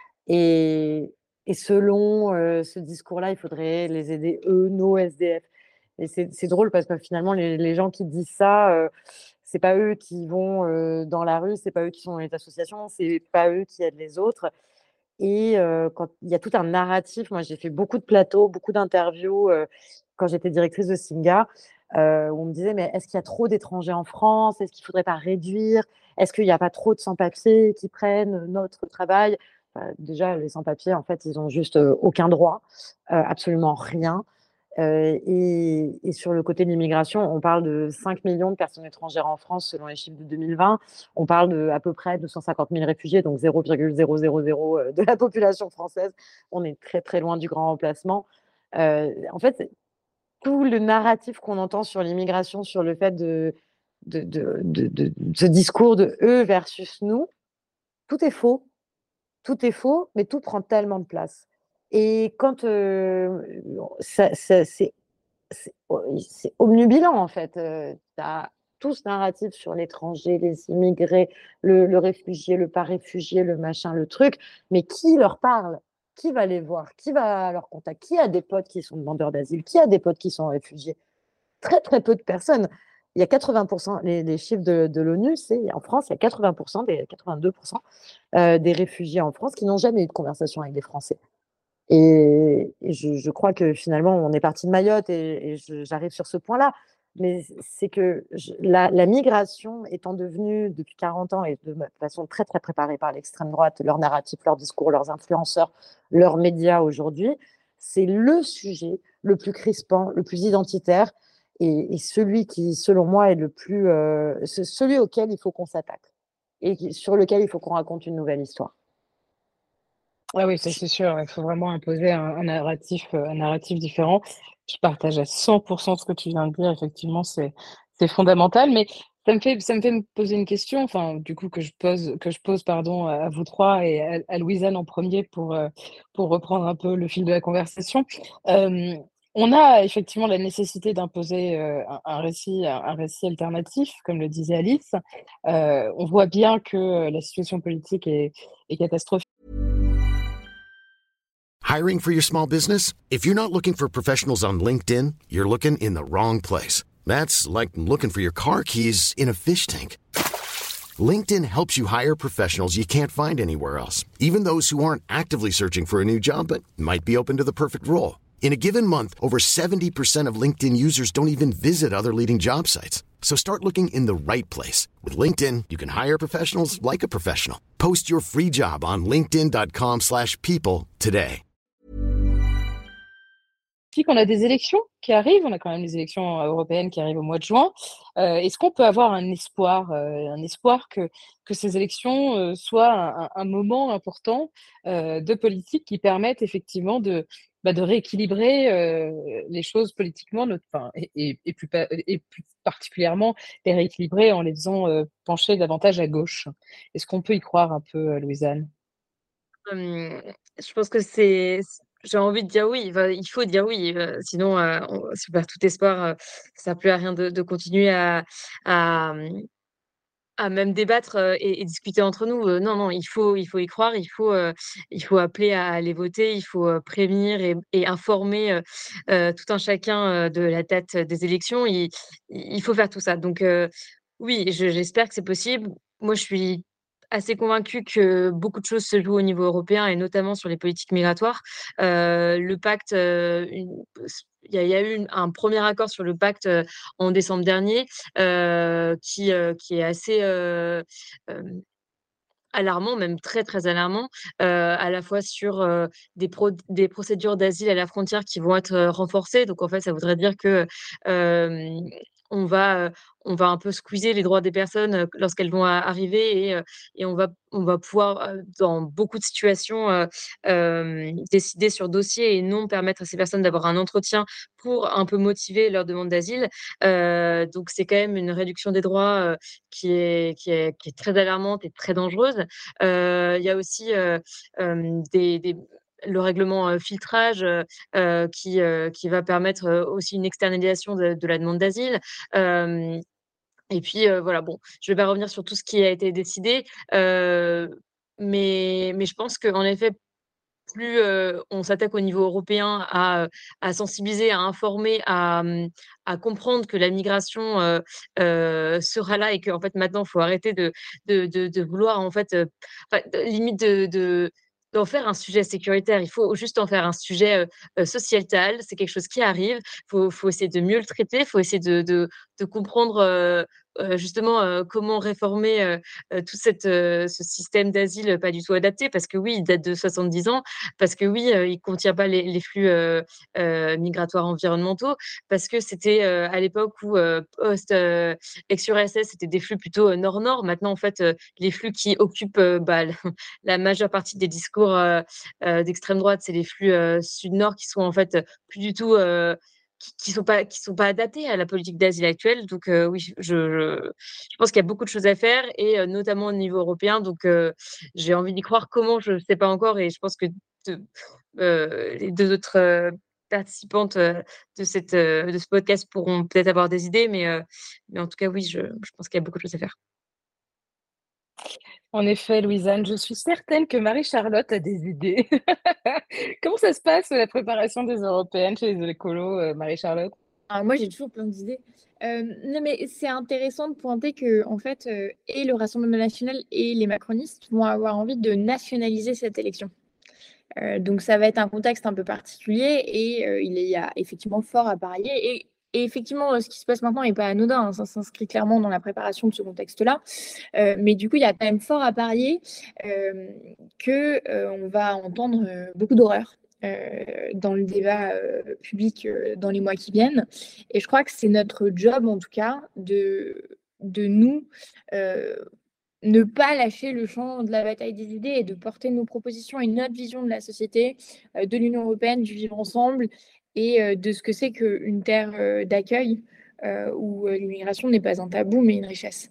Et, et selon euh, ce discours-là, il faudrait les aider, eux, nos S D F. Et c'est, c'est drôle parce que finalement, les, les gens qui disent ça, euh, c'est pas eux qui vont euh, dans la rue, c'est pas eux qui sont dans les associations, c'est pas eux qui aident les autres. Et euh, quand il y a tout un narratif, moi j'ai fait beaucoup de plateaux, beaucoup d'interviews euh, quand j'étais directrice de Singa, euh, où on me disait mais est-ce qu'il y a trop d'étrangers en France? Est-ce qu'il ne faudrait pas réduire? Est-ce qu'il n'y a pas trop de sans-papiers qui prennent notre travail? Enfin, déjà, les sans-papiers, en fait, ils n'ont juste euh, aucun droit, euh, absolument rien. Euh, et, et sur le côté de l'immigration, on parle de cinq millions de personnes étrangères en France selon les chiffres de deux mille vingt. On parle de à peu près deux cent cinquante mille réfugiés, donc zéro virgule zéro zéro zéro de la population française. On est très très loin du grand remplacement. Euh, en fait, tout le narratif qu'on entend sur l'immigration, sur le fait de, de, de, de, de, de ce discours de eux versus nous, tout est faux. Tout est faux, mais tout prend tellement de place. Et quand euh, ça, ça, c'est c'est, c'est obnubilant en fait. Euh, tu as tout ce narratif sur l'étranger, les immigrés, le, le réfugié, le pas réfugié, le machin, le truc. Mais qui leur parle? Qui va les voir? Qui va à leur contact? Qui a des potes qui sont demandeurs d'asile? Qui a des potes qui sont réfugiés? Très très peu de personnes. Il y a quatre-vingts pour cent, les, les chiffres de, de l'ONU, c'est en France, il y a quatre-vingts pour cent, des, quatre-vingt-deux pour cent euh, des réfugiés en France qui n'ont jamais eu de conversation avec des Français. Et, et je, je crois que finalement, on est parti de Mayotte et, et je, j'arrive sur ce point-là. Mais c'est que je, la, la migration étant devenue depuis quarante ans et de façon très très préparée par l'extrême droite, leur narratif, leur discours, leurs influenceurs, leurs médias aujourd'hui, c'est le sujet le plus crispant, le plus identitaire et, et celui qui, selon moi, est le plus, euh, celui auquel il faut qu'on s'attaque et qui, sur lequel il faut qu'on raconte une nouvelle histoire. Ah oui, ça c'est sûr. Il faut vraiment imposer un, un narratif, euh, un narratif différent. Je partage à cent pour cent ce que tu viens de dire. Effectivement, c'est, c'est fondamental. Mais ça me fait, ça me fait me poser une question, enfin, du coup, que je pose, que je pose, pardon, à vous trois et à, à Louisanne en premier pour, euh, pour reprendre un peu le fil de la conversation. Euh, on a effectivement la nécessité d'imposer euh, un, un récit, un, un récit alternatif, comme le disait Alice. Euh, on voit bien que la situation politique est, est catastrophique. Hiring for your small business? If you're not looking for professionals on LinkedIn, you're looking in the wrong place. That's like looking for your car keys in a fish tank. LinkedIn helps you hire professionals you can't find anywhere else, even those who aren't actively searching for a new job but might be open to the perfect role. In a given month, over seventy percent of LinkedIn users don't even visit other leading job sites. So start looking in the right place. With LinkedIn, you can hire professionals like a professional. Post your free job on linkedin dot com slash people today. On a des élections qui arrivent, on a quand même les élections européennes qui arrivent au mois de juin. Euh, est-ce qu'on peut avoir un espoir, euh, un espoir que, que ces élections euh, soient un, un moment important euh, de politique qui permette effectivement de, bah, de rééquilibrer euh, les choses politiquement, notre, enfin, et, et, et, plus, et plus particulièrement les rééquilibrer en les faisant euh, pencher davantage à gauche? Est-ce qu'on peut y croire un peu, Louisanne? Hum, je pense que c'est j'ai envie de dire oui, enfin, il faut dire oui, heu, sinon, heu, on si on perd tout espoir, heu, ça sert plus à rien de de continuer à à, mmh, à même débattre, heu, et et discuter entre nous, heu, non, non, il faut il faut y croire, il faut, heu, il faut appeler à aller voter, il faut, heu, prévenir et et informer, heu heu, tout un chacun, heu, de la date des élections. Il il faut faire tout ça donc heu, oui, je j'espère que c'est possible. Moi, je suis assez convaincue que beaucoup de choses se jouent au niveau européen et notamment sur les politiques migratoires. Heu, le pacte, heu, une il y a il y a eu une un premier accord sur le pacte, heu, en décembre dernier, heu, qui, heu, qui est assez, heu, hem, alarmant, même très, très alarmant, heu, à la fois sur, heu, des pro des procédures d'asile à la frontière qui vont être, heu, renforcées. Donc en fait, ça voudrait dire que, hem, on va, heu, on va un peu squeezer les droits des personnes, heu, lorsqu'elles vont a arriver et heu et on va on va pouvoir, heu, dans beaucoup de situations, heu, hem, décider sur dossier et non permettre à ces personnes d'avoir un entretien pour un peu motiver leur demande d'asile. Heu, donc c'est quand même une réduction des droits, heu, qui est qui est qui est très alarmante et très dangereuse. Heu, il y a aussi, heu, hem, des des le règlement, heu, filtrage, heu heu, qui, heu, qui va permettre, heu, aussi une externalisation de de la demande d'asile. Hem et puis, heu, voilà, bon, je vais pas revenir sur tout ce qui a été décidé, heu, mais mais je pense qu'en effet, plus, heu, on s'attaque au niveau européen à, heu, à sensibiliser, à informer, à, mmh, à comprendre que la migration, heu heu, sera là et qu'en fait maintenant il faut arrêter de de de de vouloir en fait, heu, enfin de limite de de d'en faire un sujet sécuritaire. Il faut juste en faire un sujet, heu heu, sociétal. C'est quelque chose qui arrive. Faut faut essayer de mieux le traiter. Faut essayer de de de comprendre, heu heu, justement, heu, comment réformer, heu heu, tout cette, heu, ce système d'asile pas du tout adapté. Parce que oui, il date de soixante-dix ans, parce que oui, heu, il contient pas les les flux, heu heu, migratoires environnementaux, parce que c'était, heu, à l'époque où, heu, post, heu, ex-U R S S, c'était des flux plutôt, heu, nord-nord. Maintenant, en fait, heu, les flux qui occupent, heu, bah, le la majeure partie des discours, heu heu, d'extrême droite, c'est les flux, heu, sud-nord qui sont en fait, heu, plus du tout, heu, qui qui sont pas qui sont pas adaptés à la politique d'asile actuelle. Donc heu, oui, je je je pense qu'il y a beaucoup de choses à faire et heu, notamment au niveau européen. Donc heu, j'ai envie d'y croire. Comment? Je sais pas encore et je pense que de heu, les deux autres, heu, participantes, heu, de cette, heu, de ce podcast pourront peut-être avoir des idées, mais heu, mais en tout cas, oui, je je pense qu'il y a beaucoup de choses à faire. En effet, Louisanne, je suis certaine que Marie-Charlotte a des idées. Comment ça se passe, la préparation des européennes chez les écolos, heu, Marie-Charlotte? Ah, moi, j'ai toujours plein d'idées. Hem, non, mais c'est intéressant de pointer qu'en fait, heu, et le Rassemblement national et les macronistes vont avoir envie de nationaliser cette élection. Heu, donc ça va être un contexte un peu particulier et heu, il y a effectivement fort à parier et et effectivement, heu, ce qui se passe maintenant n'est pas anodin, hein, ça s'inscrit clairement dans la préparation de ce contexte-là. Heu, mais du coup, il y a quand même fort à parier, hem, que, heu, on va entendre, heu, beaucoup d'horreurs, heu, dans le débat, heu, public, heu, dans les mois qui viennent et je crois que c'est notre job, en tout cas, de de nous, heu, ne pas lâcher le champ de la bataille des idées et de porter nos propositions et notre vision de la société, heu, de l'Union européenne, du vivre ensemble et heu, de ce que c'est qu'une terre, heu, d'accueil, heu, où, heu, l'immigration n'est pas un tabou, mais une richesse.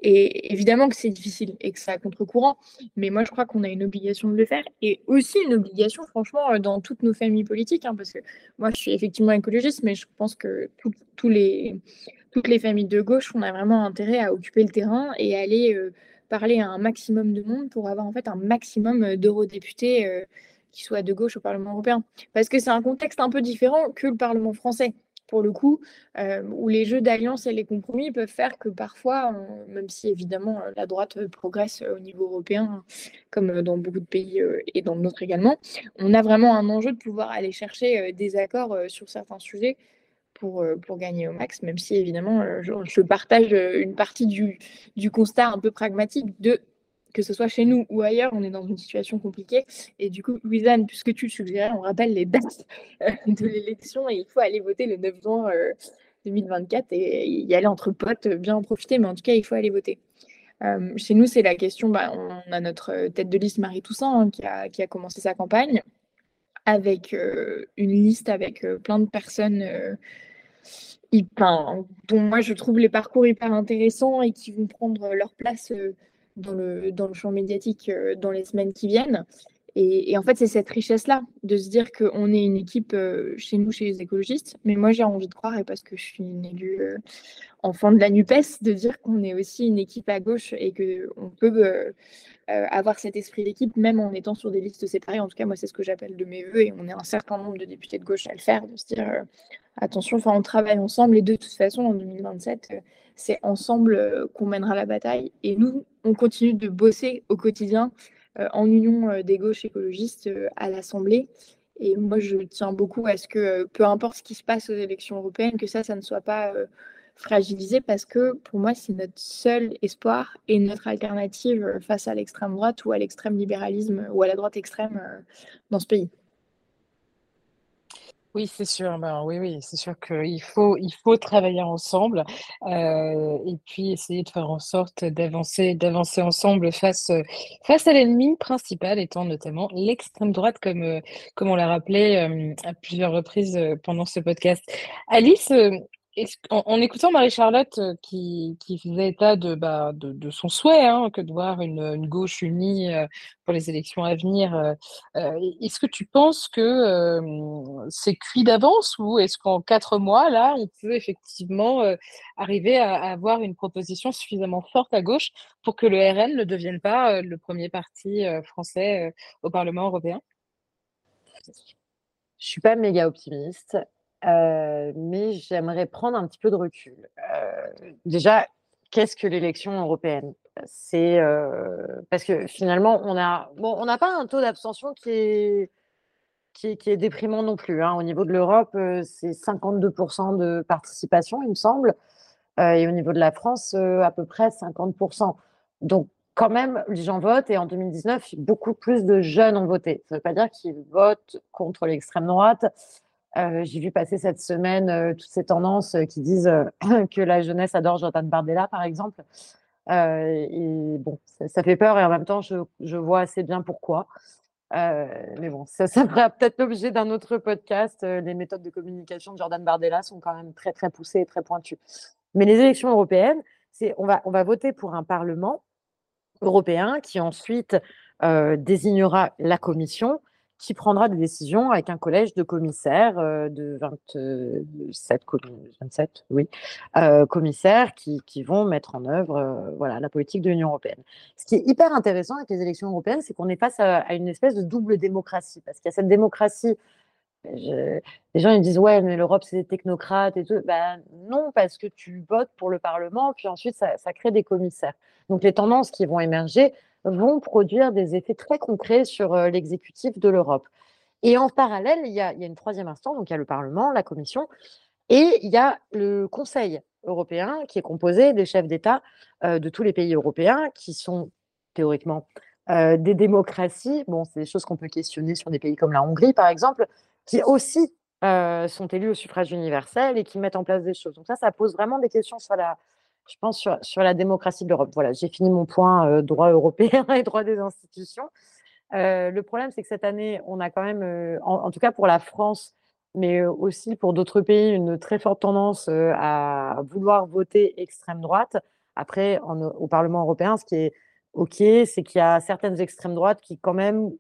Et évidemment que c'est difficile et que c'est à contre-courant, mais moi je crois qu'on a une obligation de le faire et aussi une obligation franchement, heu, dans toutes nos familles politiques, hein, parce que moi je suis effectivement écologiste, mais je pense que tous tous les toutes les familles de gauche, on a vraiment intérêt à occuper le terrain et aller, heu, parler à un maximum de monde pour avoir en fait un maximum, heu, d'eurodéputés, heu, qui soient de gauche au Parlement européen. Parce que c'est un contexte un peu différent que le Parlement français, pour le coup, hem, où les jeux d'alliance et les compromis peuvent faire que parfois, on même si évidemment, heu, la droite, heu, progresse, heu, au niveau européen, comme, heu, dans beaucoup de pays, heu, et dans le nôtre également, on a vraiment un enjeu de pouvoir aller chercher, heu, des accords, heu, sur certains sujets pour, heu, pour gagner au max, même si évidemment, heu, je je partage, heu, une partie du du constat un peu pragmatique de que ce soit chez nous ou ailleurs, on est dans une situation compliquée et du coup, Louisanne, puisque tu le suggérais, on rappelle les dates, heu, de l'élection et il faut aller voter le neuf juin, heu, deux mille vingt-quatre et y aller entre potes, heu, bien en profiter, mais en tout cas, il faut aller voter. Hem, chez nous, c'est la question, bah, on a notre, heu, tête de liste Marie Toussaint, hein, qui a qui a commencé sa campagne avec, heu, une liste avec, heu, plein de personnes, heu, hy enfin, dont moi je trouve les parcours hyper intéressants et qui vont prendre, heu, leur place, heu, dans le dans le champ médiatique, heu, dans les semaines qui viennent Et, et en fait, c'est cette richesse-là, de se dire qu'on est une équipe euh, chez nous, chez les écologistes. Mais moi, j'ai envie de croire, et parce que je suis une élue euh, enfant de la NUPES, de dire qu'on est aussi une équipe à gauche et qu'on peut euh, euh, avoir cet esprit d'équipe, même en étant sur des listes séparées. En tout cas, moi, c'est ce que j'appelle de mes voeux, et on est un certain nombre de députés de gauche à le faire, de se dire, euh, attention, enfin, on travaille ensemble, et de toute façon, en deux mille vingt-sept, euh, c'est ensemble euh, qu'on mènera la bataille. Et nous, on continue de bosser au quotidien euh, en union euh, des gauches écologistes euh, à l'Assemblée. Et moi, je tiens beaucoup à ce que, euh, peu importe ce qui se passe aux élections européennes, que ça, ça ne soit pas euh, fragilisé, parce que pour moi, c'est notre seul espoir et notre alternative euh, face à l'extrême droite ou à l'extrême libéralisme ou à la droite extrême euh, dans ce pays. Oui, c'est sûr. Ben, oui, oui, c'est sûr qu'il faut, il faut travailler ensemble euh, et puis essayer de faire en sorte d'avancer, d'avancer ensemble face, euh, face à l'ennemi principal étant notamment l'extrême droite, comme, euh, comme on l'a rappelé euh, à plusieurs reprises euh, pendant ce podcast. Alice, euh, est-ce, en, en écoutant Marie-Charlotte euh, qui, qui faisait état de, bah, de, de son souhait hein, que de voir une, une gauche unie euh, pour les élections à venir, euh, euh, est-ce que tu penses que euh, c'est cuit d'avance ou est-ce qu'en quatre mois, là, on peut effectivement euh, arriver à, à avoir une proposition suffisamment forte à gauche pour que le R N ne devienne pas euh, le premier parti euh, français euh, au Parlement européen? Je suis pas méga optimiste, euh, mais j'aimerais prendre un petit peu de recul. Euh, déjà, qu'est-ce que l'élection européenne? C'est euh, parce que finalement, on a bon, on n'a pas un taux d'abstention qui est qui est, qui est déprimant non plus. Hein. Au niveau de l'Europe, euh, c'est cinquante-deux pour cent de participation, il me semble, euh, et au niveau de la France, euh, à peu près cinquante pour cent. Donc quand même, les gens votent et en deux mille dix-neuf, beaucoup plus de jeunes ont voté. Ça ne veut pas dire qu'ils votent contre l'extrême droite. Euh, j'ai vu passer cette semaine euh, toutes ces tendances euh, qui disent euh, que la jeunesse adore Jordan Bardella, par exemple. Euh, et bon, ça, ça fait peur et en même temps, je, je vois assez bien pourquoi. Euh, mais bon, ça, ça fera peut-être l'objet d'un autre podcast. Euh, les méthodes de communication de Jordan Bardella sont quand même très, très poussées et très pointues. Mais les élections européennes, c'est, on va, on va voter pour un Parlement européen qui ensuite euh, désignera la Commission qui prendra des décisions avec un collège de commissaires euh, de vingt-sept, vingt-sept oui, euh, commissaires qui, qui vont mettre en œuvre euh, voilà, la politique de l'Union européenne. Ce qui est hyper intéressant avec les élections européennes, c'est qu'on est face à, à une espèce de double démocratie, parce qu'il y a cette démocratie. Je, les gens ils me disent ouais mais l'Europe c'est des technocrates et tout. Ben non, parce que tu votes pour le Parlement puis ensuite ça, ça crée des commissaires. Donc les tendances qui vont émerger vont produire des effets très concrets sur euh, l'exécutif de l'Europe. Et en parallèle il y, a, il y a une troisième instance, donc il y a le Parlement, la Commission et il y a le Conseil européen qui est composé des chefs d'État euh, de tous les pays européens qui sont théoriquement euh, des démocraties. Bon, c'est des choses qu'on peut questionner sur des pays comme la Hongrie par exemple, qui aussi euh, sont élus au suffrage universel et qui mettent en place des choses. Donc ça, ça pose vraiment des questions sur la, je pense, sur, sur la démocratie de l'Europe. Voilà, j'ai fini mon point euh, droit européen et droit des institutions. Euh, le problème, c'est que cette année, on a quand même, euh, en, en tout cas pour la France, mais euh, aussi pour d'autres pays, une très forte tendance euh, à vouloir voter extrême droite. Après, en, au Parlement européen, ce qui est OK, c'est qu'il y a certaines extrêmes droites qui quand même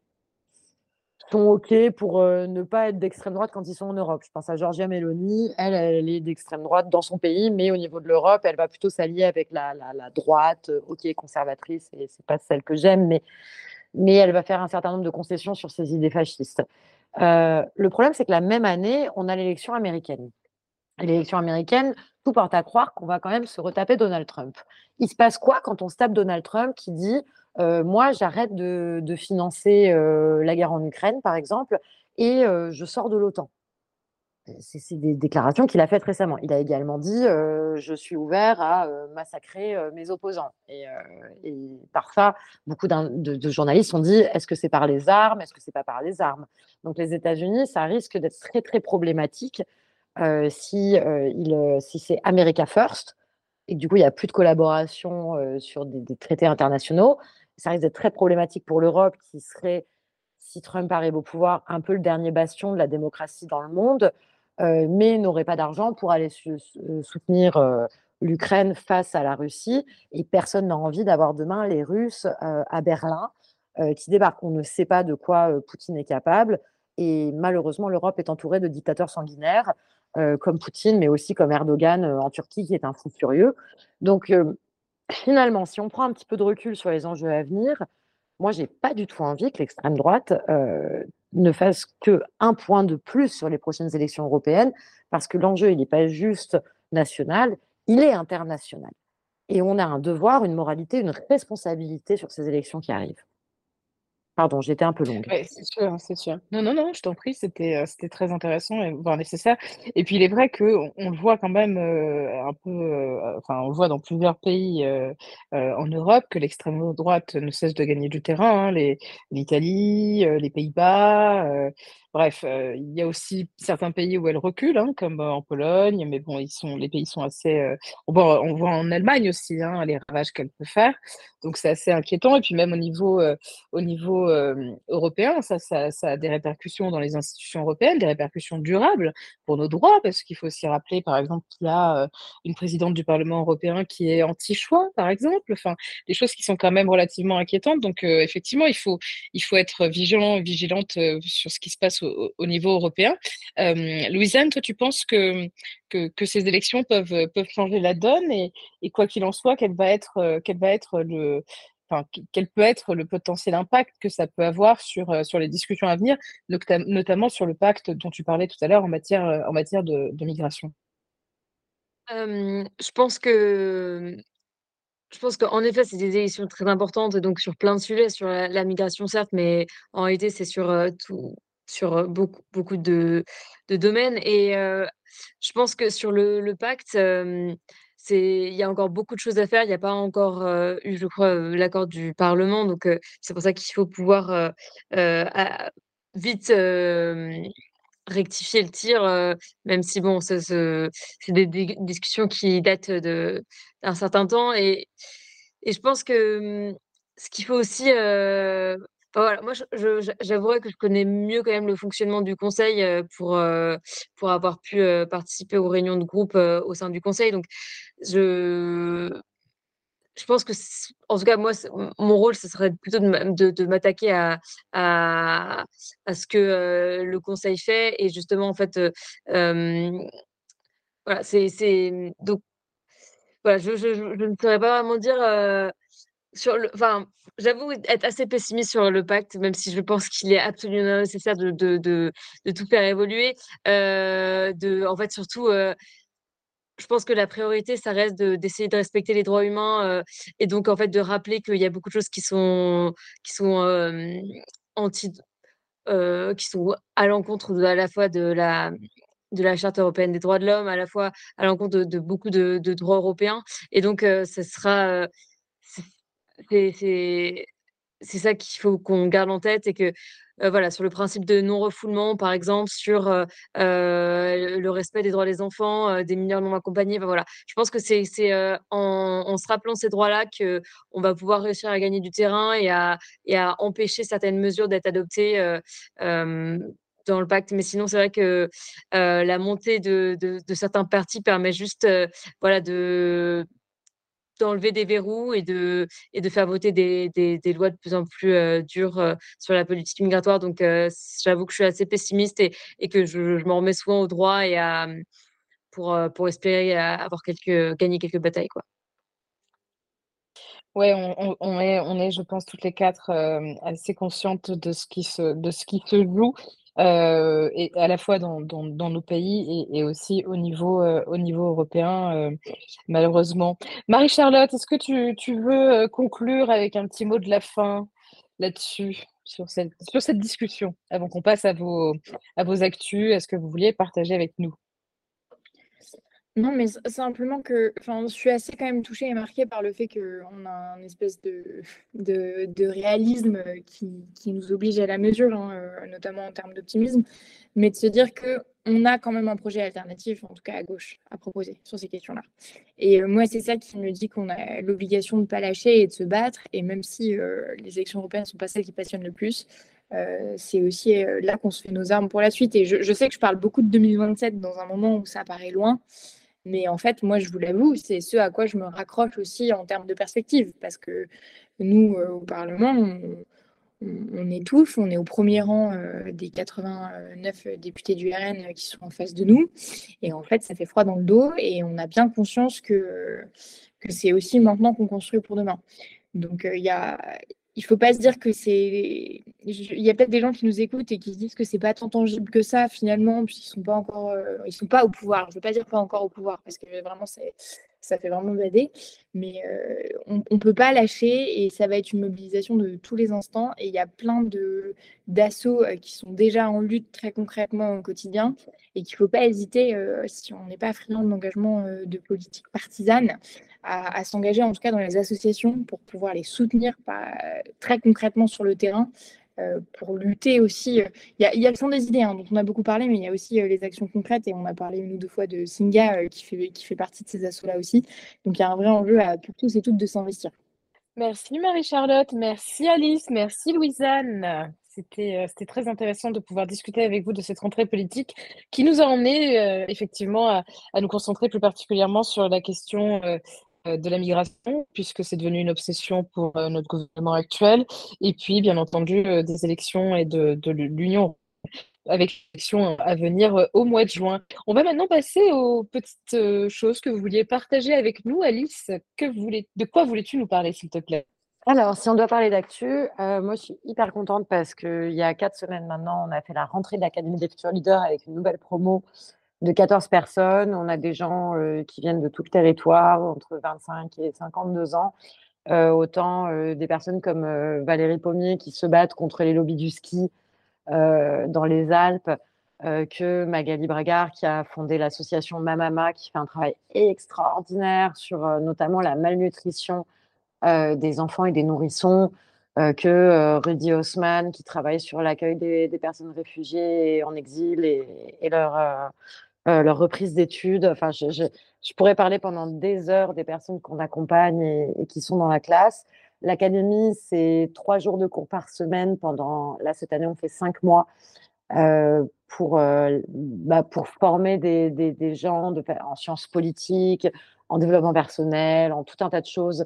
sont OK pour euh, ne pas être d'extrême droite quand ils sont en Europe. Je pense à Giorgia Meloni, elle, elle est d'extrême droite dans son pays, mais au niveau de l'Europe, elle va plutôt s'allier avec la, la, la droite, euh, OK, conservatrice, et c'est pas celle que j'aime, mais, mais elle va faire un certain nombre de concessions sur ses idées fascistes. Euh, le problème, c'est que la même année, on a l'élection américaine. L'élection américaine, tout porte à croire qu'on va quand même se retaper Donald Trump. Il se passe quoi quand on se tape Donald Trump qui dit euh, moi, j'arrête de, de financer euh, la guerre en Ukraine, par exemple, et euh, je sors de l'OTAN. C'est, c'est des déclarations qu'il a faites récemment. Il a également dit euh, je suis ouvert à euh, massacrer euh, mes opposants. Et, euh, et par ça, beaucoup de, de journalistes ont dit est-ce que c'est par les armes, est-ce que c'est pas par les armes. Donc les États-Unis, ça risque d'être très très problématique euh, si, euh, il, si c'est America First et que du coup il n'y a plus de collaboration euh, sur des, des traités internationaux. Ça risque d'être très problématique pour l'Europe qui serait, si Trump arrive au pouvoir, un peu le dernier bastion de la démocratie dans le monde. Euh, mais n'aurait pas d'argent pour aller su- soutenir euh, l'Ukraine face à la Russie. Et personne n'a envie d'avoir demain les Russes euh, à Berlin euh, qui débarquent. On ne sait pas de quoi euh, Poutine est capable. Et malheureusement, l'Europe est entourée de dictateurs sanguinaires, euh, comme Poutine, mais aussi comme Erdogan euh, en Turquie, qui est un fou furieux. Donc, euh, finalement, si on prend un petit peu de recul sur les enjeux à venir, moi, j'ai pas du tout envie que l'extrême droite euh, ne fasse qu'un point de plus sur les prochaines élections européennes, parce que l'enjeu, il n'est pas juste national, il est international. Et on a un devoir, une moralité, une responsabilité sur ces élections qui arrivent. Pardon, j'étais un peu longue. Ouais, c'est sûr, c'est sûr. Non, non, non, je t'en prie, c'était, heu, c'était très intéressant et voire nécessaire et puis il est vrai qu'on on le voit quand même, heu, un peu, heu, enfin, on le voit dans plusieurs pays, heu heu, en Europe que l'extrême droite ne cesse de gagner du terrain, hein, les l'Italie, heu, les Pays-Bas, heu, bref, heu, il y a aussi certains pays où elle recule, hein, comme, heu, en Pologne, mais bon, ils sont les pays sont assez, heu on voit on voit en Allemagne aussi, hein, les ravages qu'elle peut faire, donc c'est assez inquiétant et puis même au niveau, heu au niveau, hem, européen, ça ça ça a des répercussions dans les institutions européennes, des répercussions durables pour nos droits. Parce qu'il faut aussi rappeler, par exemple, qu'il y a, heu, une présidente du Parlement européen qui est anti-choix, par exemple. Enfin, des choses qui sont quand même relativement inquiétantes. Donc, heu, effectivement, il faut il faut être vigilant, vigilante, heu, sur ce qui se passe au au au niveau européen. Hem, Louise-Anne, toi, tu penses que que que ces élections peuvent, heu, peuvent changer la donne et et quoi qu'il en soit, quel va être, heu, quel va être le enfin, qu quel peut être le potentiel impact que ça peut avoir sur, heu, sur les discussions à venir, noctam notamment sur le pacte dont tu parlais tout à l'heure en matière, heu, en matière de de migration? Hem, je pense que je pense qu'en effet, c'est des élections très importantes et donc sur plein de sujets, sur la la migration certes, mais en réalité, c'est sur, heu, tout sur, heu, beaucoup beaucoup de de domaines et heu, je pense que sur le le pacte, hem, c'est il y a encore beaucoup de choses à faire. Il y a pas encore, heu, eu, je crois, heu, l'accord du parlement donc heu, c'est pour ça qu'il faut pouvoir, heu heu, a vite, hem, rectifier le tir, heu, même si bon, ce ce c'est des des discussions qui datent de d'un certain temps et et je pense que, mmh, ce qu'il faut aussi, heu, enfin voilà, moi je je j'a j'avouerais que je connais mieux quand même le fonctionnement du conseil, heu, pour, heu, pour avoir pu, heu, participer aux réunions de groupe, heu, au sein du conseil donc je je pense que c en tout cas moi c m mon rôle ce serait plutôt de m'a de de m'attaquer à à à ce que, heu, le conseil fait et justement en fait, heu, hem, voilà c'est c'est, mmh, donc voilà, je je je je ne saurais pas vraiment dire, heu, sur le enfin, j'avoue être assez pessimiste sur le pacte, même si je pense qu'il est absolument nécessaire de de de de tout faire évoluer, heu, de en fait surtout, heu, je pense que la priorité ça reste de d'essayer de respecter les droits humains, heu et donc en fait de rappeler qu'il y a beaucoup de choses qui sont qui sont, hem, anti d heu, qui sont à l'encontre de à la fois de la de la Charte européenne des droits de l'homme, à la fois à l'encontre de de beaucoup de de droits européens et donc heu, ce sera, heu, c c'est c'est c'est ça qu'il faut qu'on garde en tête et que, heu, voilà, sur le principe de non-refoulement, par exemple, sur, heu heu, le respect des droits des enfants, heu, des mineurs non accompagnés, enfin voilà. Je pense que c'est c'est, heu, en en se rappelant ces droits-là qu'on va pouvoir réussir à gagner du terrain et à et à empêcher certaines mesures d'être adoptées, heu, hem, dans le pacte. Mais sinon, c'est vrai que, heu, la montée de de de certains partis permet juste, heu, voilà, de d'enlever des verrous et de et de faire voter des des des lois de plus en plus, heu, dures, heu, sur la politique migratoire donc heu, s j'avoue que je suis assez pessimiste et et que je je m'en remets souvent au droit et à, mmh, pour, heu, pour espérer a avoir quelques gagner quelques batailles, quoi. Ouais, on on on est on est, je pense, toutes les quatre hem, assez conscientes de ce qui se de ce qui se joue, heu et à la fois dans dans dans nos pays et et aussi au niveau, heu, au niveau européen, heu, malheureusement. Marie-Charlotte, est-ce que tu tu veux, heu, conclure avec un petit mot de la fin là-dessus, sur cette sur cette discussion, avant qu'on passe à vos à vos actus, à ce que vous vouliez partager avec nous? Non, mais s simplement que enfin, je suis assez quand même touchée et marquée par le fait qu'on a un espèce de de de réalisme, heu, qui qui nous oblige à la mesure, hein, heu, notamment en termes d'optimisme. Mais de se dire qu'on a quand même un projet alternatif, en tout cas à gauche, à proposer sur ces questions-là. Et heu, moi, c'est ça qui me dit qu'on a l'obligation de pas lâcher et de se battre et même si, heu, les élections européennes sont pas celles qui passionnent le plus, heu, c'est aussi, heu, là qu'on se fait nos armes pour la suite et je je sais que je parle beaucoup de deux mille vingt-sept dans un moment où ça paraît loin, mais en fait, moi, je vous l'avoue, c'est ce à quoi je me raccroche aussi en termes de perspective parce que nous, heu, au parlement, on on étouffe, on est au premier rang euh, des quatre-vingt-neuf députés du R N qui sont en face de nous. Et en fait, ça fait froid dans le dos et on a bien conscience que, que c'est aussi maintenant qu'on construit pour demain. Donc, il euh, y a, il ne faut pas se dire que c'est... Il y a peut-être des gens qui nous écoutent et qui se disent que c'est pas tant tangible que ça, finalement, puisqu'ils ne sont pas encore... Euh, ils sont pas au pouvoir. Je ne veux pas dire pas encore au pouvoir, parce que vraiment, c'est... ça fait vraiment bader. Mais euh, on ne peut pas lâcher et ça va être une mobilisation de tous les instants. Et il y a plein de, d'assauts euh, qui sont déjà en lutte très concrètement au quotidien et qu'il ne faut pas hésiter, euh, si on n'est pas friand de l'engagement euh, de politique partisane, à, à s'engager en tout cas dans les associations pour pouvoir les soutenir pas, très concrètement sur le terrain. Euh, pour lutter aussi. Il euh, y, y a le centre des idées, hein, dont on a beaucoup parlé, mais il y a aussi euh, les actions concrètes, et on a parlé une ou deux fois de Singa, euh, qui, fait, qui fait partie de ces assos-là aussi. Donc il y a un vrai enjeu à, pour tous et toutes de s'investir. Merci Marie-Charlotte, merci Alice, merci Louisanne. C'était, euh, c'était très intéressant de pouvoir discuter avec vous de cette rentrée politique qui nous a emmenés euh, effectivement à, à nous concentrer plus particulièrement sur la question euh, de la migration, puisque c'est devenu une obsession pour euh, notre gouvernement actuel, et puis bien entendu euh, des élections et de, de l'Union avec l'élection à venir euh, au mois de juin. On va maintenant passer aux petites euh, choses que vous vouliez partager avec nous. Alice, que voulez, de quoi voulais-tu nous parler, s'il te plaît? Alors, si on doit parler d'actu, euh, moi je suis hyper contente parce qu'il y a quatre semaines maintenant, on a fait la rentrée de l'Académie des futurs leaders avec une nouvelle promo de quatorze personnes. On a des gens euh, qui viennent de tout le territoire, entre vingt-cinq et cinquante-deux ans. Euh, autant euh, des personnes comme euh, Valérie Pommier qui se battent contre les lobbies du ski euh, dans les Alpes, euh, que Magali Bragard qui a fondé l'association Mamama, qui fait un travail extraordinaire sur euh, notamment la malnutrition euh, des enfants et des nourrissons, euh, que euh, Rudy Haussmann qui travaille sur l'accueil des, des personnes réfugiées en exil et, et leur... Euh, Euh, leur reprise d'études. Enfin, je, je, je pourrais parler pendant des heures des personnes qu'on accompagne et, et qui sont dans la classe. L'académie, c'est trois jours de cours par semaine pendant, là, cette année, on fait cinq mois euh, pour, euh, bah, pour former des, des, des gens de, en sciences politiques, en développement personnel, en tout un tas de choses,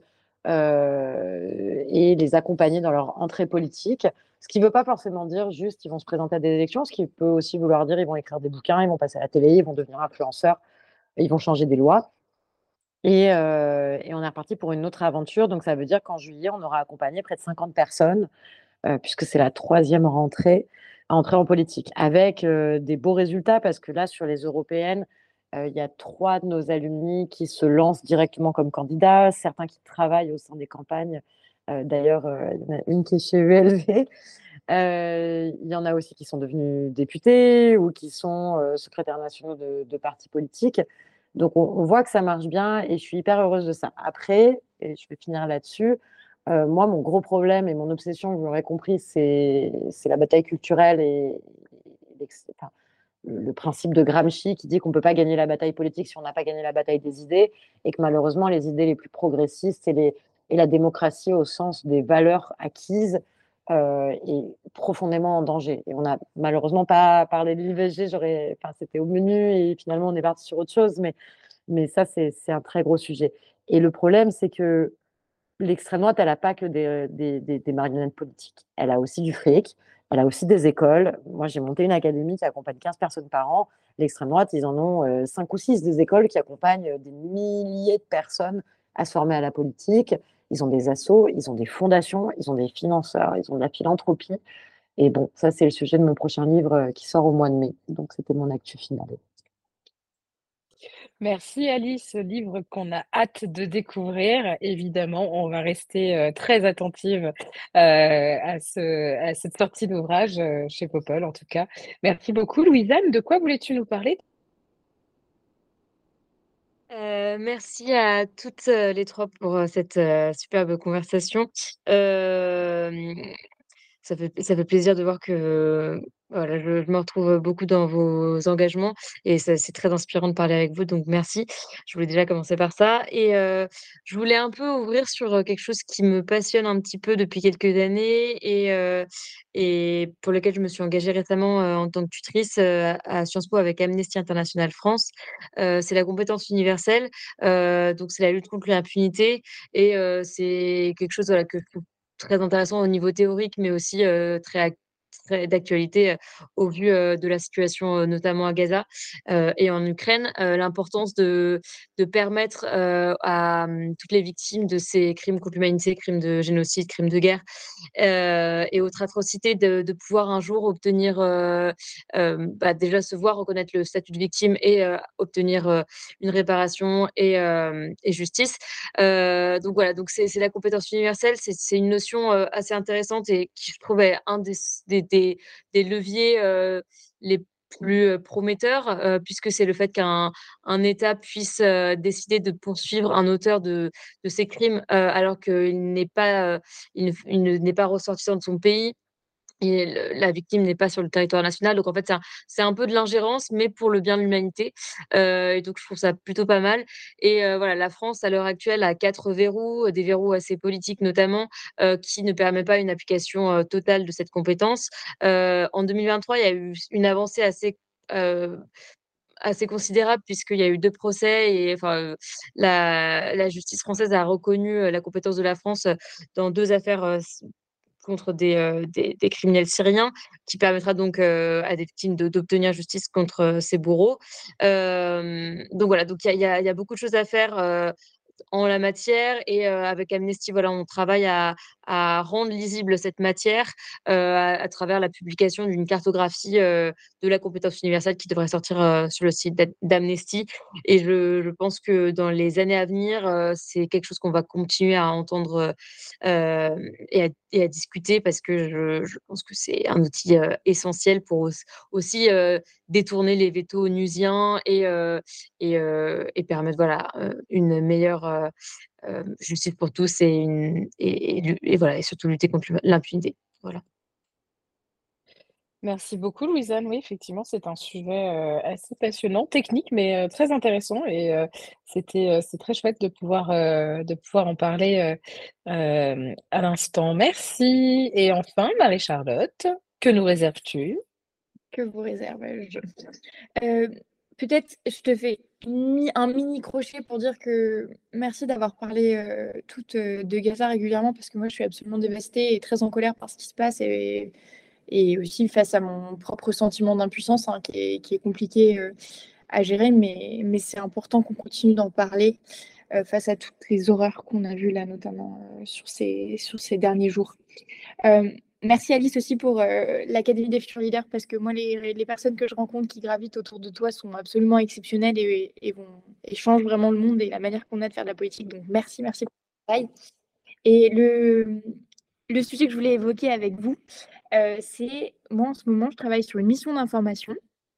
euh, et les accompagner dans leur entrée politique. Ce qui ne veut pas forcément dire juste ils vont se présenter à des élections, ce qui peut aussi vouloir dire ils vont écrire des bouquins, ils vont passer à la télé, ils vont devenir influenceurs, ils vont changer des lois. Et, euh, et on est reparti pour une autre aventure. Donc ça veut dire qu'en juillet, on aura accompagné près de cinquante personnes, euh, puisque c'est la troisième rentrée, entrée en politique, avec euh, des beaux résultats, parce que là, sur les européennes, euh, il y a trois de nos alumni qui se lancent directement comme candidats, certains qui travaillent au sein des campagnes. Euh, D'ailleurs, euh, il y en a une qui est chez U L V. Euh, il y en a aussi qui sont devenus députés ou qui sont euh, secrétaires nationaux de, de partis politiques. Donc, on, on voit que ça marche bien et je suis hyper heureuse de ça. Après, et je vais finir là-dessus, euh, moi, mon gros problème et mon obsession, vous l'aurez compris, c'est, c'est la bataille culturelle et, et enfin, le, le principe de Gramsci qui dit qu'on ne peut pas gagner la bataille politique si on n'a pas gagné la bataille des idées et que malheureusement, les idées les plus progressistes et, les, et la démocratie au sens des valeurs acquises euh, est profondément en danger. Et on n'a malheureusement pas parlé de l'I V G, j'aurais, enfin, c'était au menu et finalement on est parti sur autre chose, mais, mais ça, c'est, c'est un très gros sujet. Et le problème, c'est que l'extrême droite, elle n'a pas que des, des, des, des marionnettes politiques. Elle a aussi du fric, elle a aussi des écoles. Moi, j'ai monté une académie qui accompagne quinze personnes par an. L'extrême droite, ils en ont euh, cinq ou six des écoles qui accompagnent des milliers de personnes à se former à la politique. Ils ont des assos, ils ont des fondations, ils ont des financeurs, ils ont de la philanthropie. Et bon, ça, c'est le sujet de mon prochain livre euh, qui sort au mois de mai. Donc, c'était mon actu final. Merci Alice, livre qu'on a hâte de découvrir. Évidemment, on va rester euh, très attentive euh, à, ce, à cette sortie d'ouvrage euh, chez Popol, en tout cas. Merci beaucoup. Louisanne, de quoi voulais-tu nous parler? Euh, merci à toutes euh, les trois pour euh, cette euh, superbe conversation. Euh, ça fait, ça fait plaisir de voir que voilà, je, je me retrouve beaucoup dans vos engagements et ça- c'est très inspirant de parler avec vous, donc merci. Je voulais déjà commencer par ça. Et euh, je voulais un peu ouvrir sur euh, quelque chose qui me passionne un petit peu depuis quelques années et, euh, et pour lequel je me suis engagée récemment euh, en tant que tutrice euh, à Sciences Po avec Amnesty International France. Euh, c'est la compétence universelle, euh, donc c'est la lutte contre l'impunité et euh, c'est quelque chose voilà, que je trouve très intéressant au niveau théorique, mais aussi euh, très, ac- très d'actualité euh, au vu euh, de la situation, euh, notamment à Gaza euh, et en Ukraine. Euh, l'importance de, de permettre euh, à hum, toutes les victimes de ces crimes contre l'humanité, crimes de génocide, crimes de guerre euh, et autres atrocités, de, de pouvoir un jour obtenir, euh, euh, bah, déjà se voir reconnaître le statut de victime et euh, obtenir euh, une réparation et, euh, et justice. Euh, donc voilà, donc c'est c'est la compétence universelle, c'est c'est une notion euh, assez intéressante et qui je trouve est un des, des, des, des leviers euh, les plus euh, prometteurs, euh, puisque c'est le fait qu'un un État puisse euh, décider de poursuivre un auteur de, de ces crimes euh, alors qu'il n'est pas, euh, il ne- il ne- n'est pas ressortissant de son pays et le- la victime n'est pas sur le territoire national. Donc, en fait, c'est un, c'est un peu de l'ingérence, mais pour le bien de l'humanité. Euh, et donc, je trouve ça plutôt pas mal. Et euh, voilà, la France, à l'heure actuelle, a quatre verrous, euh, des verrous assez politiques notamment, euh, qui ne permettent pas une application euh, totale de cette compétence. Euh, en deux mille vingt-trois, il y a eu une avancée assez... euh, assez considérable puisqu'il y a eu deux procès et enfin euh, la, la justice française a reconnu euh, la compétence de la France euh, dans deux affaires euh, contre des, euh, des, des criminels syriens, qui permettra donc euh, à des victimes de- d'obtenir justice contre euh, ces bourreaux. Euh, donc voilà, donc il y a, il y a- il y a beaucoup de choses à faire euh, en la matière et euh, avec Amnesty, voilà, on travaille à, à rendre lisible cette matière euh, à, à travers la publication d'une cartographie euh, de la compétence universelle qui devrait sortir euh, sur le site d'A- d'Amnesty. Et je, je pense que dans les années à venir, euh, c'est quelque chose qu'on va continuer à entendre euh, et, à, et à discuter parce que je, je pense que c'est un outil euh, essentiel pour aussi, aussi, euh, détourner les vétos onusiens et, euh, et, euh, et permettre voilà, euh, une meilleure euh, euh, justice pour tous et, une, et, et, et voilà, et surtout lutter contre l'impunité. Voilà. Merci beaucoup, Louisanne. Oui, effectivement, c'est un sujet euh, assez passionnant, technique, mais euh, très intéressant. Et euh, c'était, euh, c'est très chouette de pouvoir, euh, de pouvoir en parler euh, euh, à l'instant. Merci. Et enfin, Marie-Charlotte, que nous réserves-tu? Que vous réserve-je? Euh, Peut-être je te fais mi- un mini crochet pour dire que merci d'avoir parlé euh, toute euh, de Gaza régulièrement parce que moi je suis absolument dévastée et très en colère par ce qui se passe et, et aussi face à mon propre sentiment d'impuissance hein, qui est, qui est compliqué euh, à gérer, mais, mais c'est important qu'on continue d'en parler euh, face à toutes les horreurs qu'on a vues là, notamment euh, sur ces, sur ces derniers jours. Euh, Merci Alice aussi pour euh, l'Académie des futurs leaders parce que moi, les, les personnes que je rencontre qui gravitent autour de toi sont absolument exceptionnelles et, et, vont, et changent vraiment le monde et la manière qu'on a de faire de la politique. Donc merci, merci pour le travail. Et le, le sujet que je voulais évoquer avec vous, euh, c'est moi en ce moment, je travaille sur une mission d'information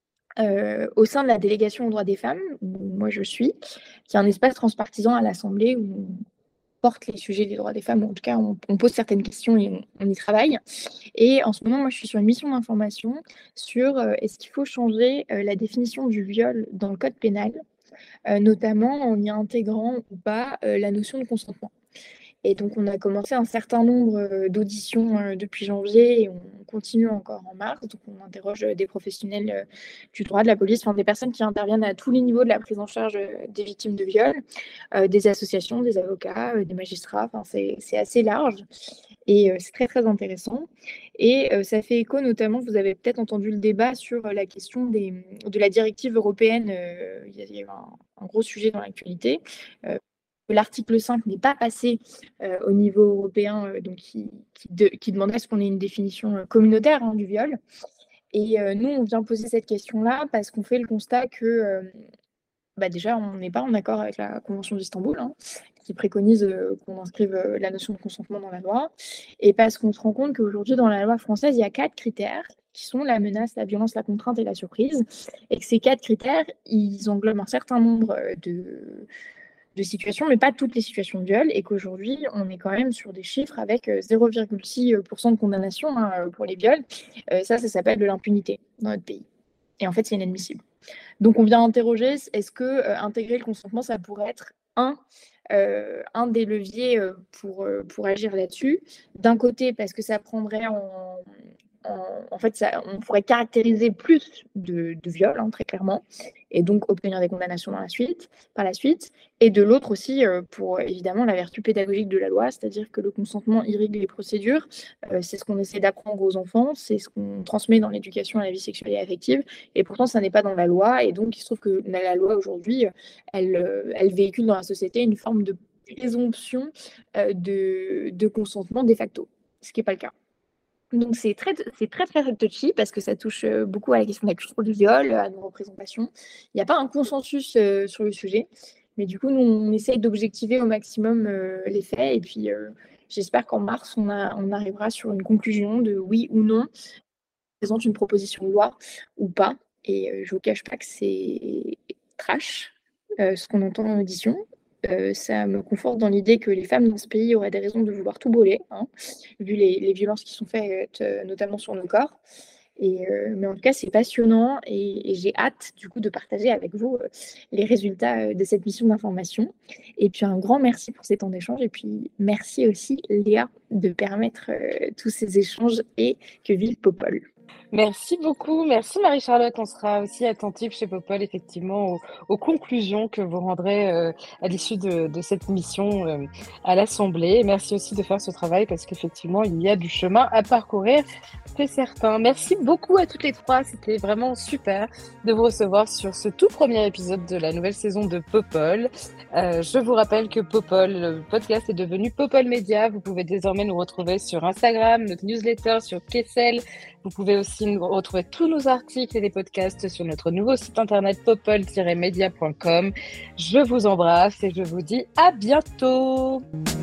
euh, au sein de la délégation aux droits des femmes, où moi je suis, qui est un espace transpartisan à l'Assemblée où on porte les sujets des droits des femmes, ou en tout cas on, on pose certaines questions et on, on y travaille. Et en ce moment, moi je suis sur une mission d'information sur euh, est-ce qu'il faut changer euh, la définition du viol dans le code pénal, euh, notamment en y intégrant ou pas euh, la notion de consentement. Et donc, on a commencé un certain nombre euh, d'auditions euh, depuis janvier et on continue encore en mars. Donc, on interroge euh, des professionnels euh, du droit, de la police, enfin, des personnes qui interviennent à tous les niveaux de la prise en charge euh, des victimes de viol, euh, des associations, des avocats, euh, des magistrats. Enfin, c'est, c'est assez large et euh, c'est très, très intéressant. Et euh, ça fait écho notamment, vous avez peut-être entendu le débat sur euh, la question des, de la directive européenne. Euh, il y a, il y a eu un, un gros sujet dans l'actualité. Euh, L'article cinq n'est pas passé euh, au niveau européen, euh, donc qui, qui, de, qui demandait à ce qu'on ait une définition euh, communautaire hein, du viol. Et euh, nous, on vient poser cette question-là parce qu'on fait le constat que euh, bah déjà, on n'est pas en accord avec la Convention d'Istanbul, hein, qui préconise euh, qu'on inscrive euh, la notion de consentement dans la loi, et parce qu'on se rend compte qu'aujourd'hui, dans la loi française, il y a quatre critères qui sont la menace, la violence, la contrainte et la surprise, et que ces quatre critères, ils englobent un certain nombre de de situations, mais pas toutes les situations de viol, et qu'aujourd'hui, on est quand même sur des chiffres avec zéro virgule six pour cent de condamnation hein, pour les viols. Euh, ça, ça s'appelle de l'impunité dans notre pays. Et en fait, c'est inadmissible. Donc, on vient interroger, est-ce que euh, intégrer le consentement, ça pourrait être un, euh, un des leviers euh, pour, euh, pour agir là-dessus. D'un côté, parce que ça prendrait en... En, en fait, ça, on pourrait caractériser plus de, de viols, hein, très clairement. et donc obtenir des condamnations dans la suite, par la suite. Et de l'autre aussi, euh, pour évidemment la vertu pédagogique de la loi, c'est-à-dire que le consentement irrigue les procédures. Euh, c'est ce qu'on essaie d'apprendre aux enfants, c'est ce qu'on transmet dans l'éducation à la vie sexuelle et affective. Et pourtant, ça n'est pas dans la loi. Et donc, il se trouve que la loi aujourd'hui, elle, euh, elle véhicule dans la société une forme de présomption euh, de, de consentement de facto, ce qui n'est pas le cas. Donc c'est très, c'est très très touchy parce que ça touche beaucoup à la question de la culture du viol, à nos représentations. Il n'y a pas un consensus euh, sur le sujet, mais du coup nous on essaye d'objectiver au maximum euh, les faits et puis euh, j'espère qu'en mars on, a, on arrivera sur une conclusion de oui ou non, présente une proposition de loi ou pas. Et euh, je ne vous cache pas que c'est trash euh, ce qu'on entend en audition. Euh, ça me conforte dans l'idée que les femmes dans ce pays auraient des raisons de vouloir tout brûler, hein, vu les, les violences qui sont faites, euh, notamment sur nos corps. Et, euh, mais en tout cas, c'est passionnant et, et j'ai hâte du coup de partager avec vous euh, les résultats euh, de cette mission d'information. Et puis un grand merci pour ces temps d'échange. Et puis merci aussi Léa de permettre euh, tous ces échanges et que vive Popol. Merci beaucoup, merci Marie-Charlotte. On sera aussi attentif chez Popol effectivement aux, aux conclusions que vous rendrez euh, à l'issue de, de cette mission euh, à l'Assemblée. Merci aussi de faire ce travail parce qu'effectivement il y a du chemin à parcourir, c'est certain. Merci beaucoup à toutes les trois, c'était vraiment super de vous recevoir sur ce tout premier épisode de la nouvelle saison de Popol. Euh, je vous rappelle que Popol, le podcast est devenu Popol Média. Vous pouvez désormais nous retrouver sur Instagram, notre newsletter, sur Kessel. Vous pouvez aussi nous retrouver tous nos articles et les podcasts sur notre nouveau site internet popol tiret media point com. Je vous embrasse et je vous dis à bientôt.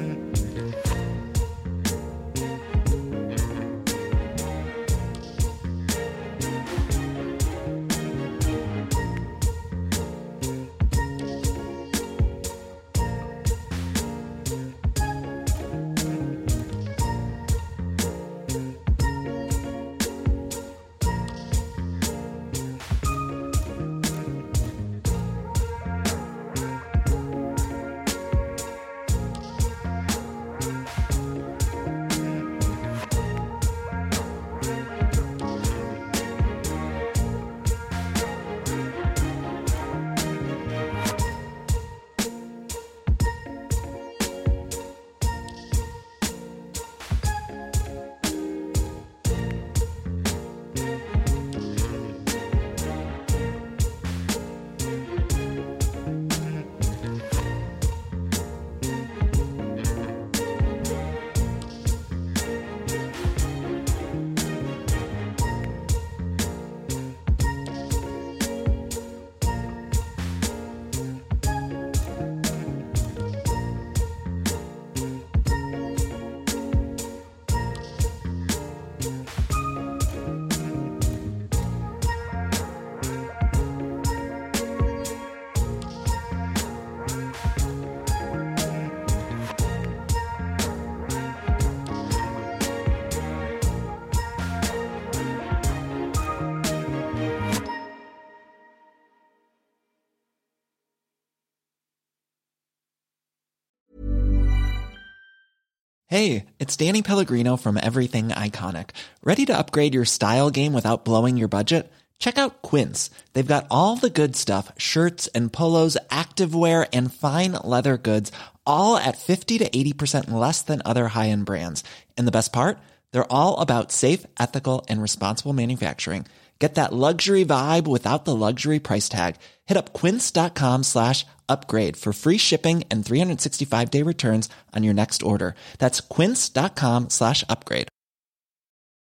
Hey, it's Danny Pellegrino from Everything Iconic. Ready to upgrade your style game without blowing your budget? Check out Quince. They've got all the good stuff, shirts and polos, activewear, and fine leather goods, all at fifty to eighty percent less than other high-end brands. And the best part? They're all about safe, ethical, and responsible manufacturing. Get that luxury vibe without the luxury price tag. Hit up quince.com slash upgrade for free shipping and three sixty-five day returns on your next order. That's quince.com slash upgrade.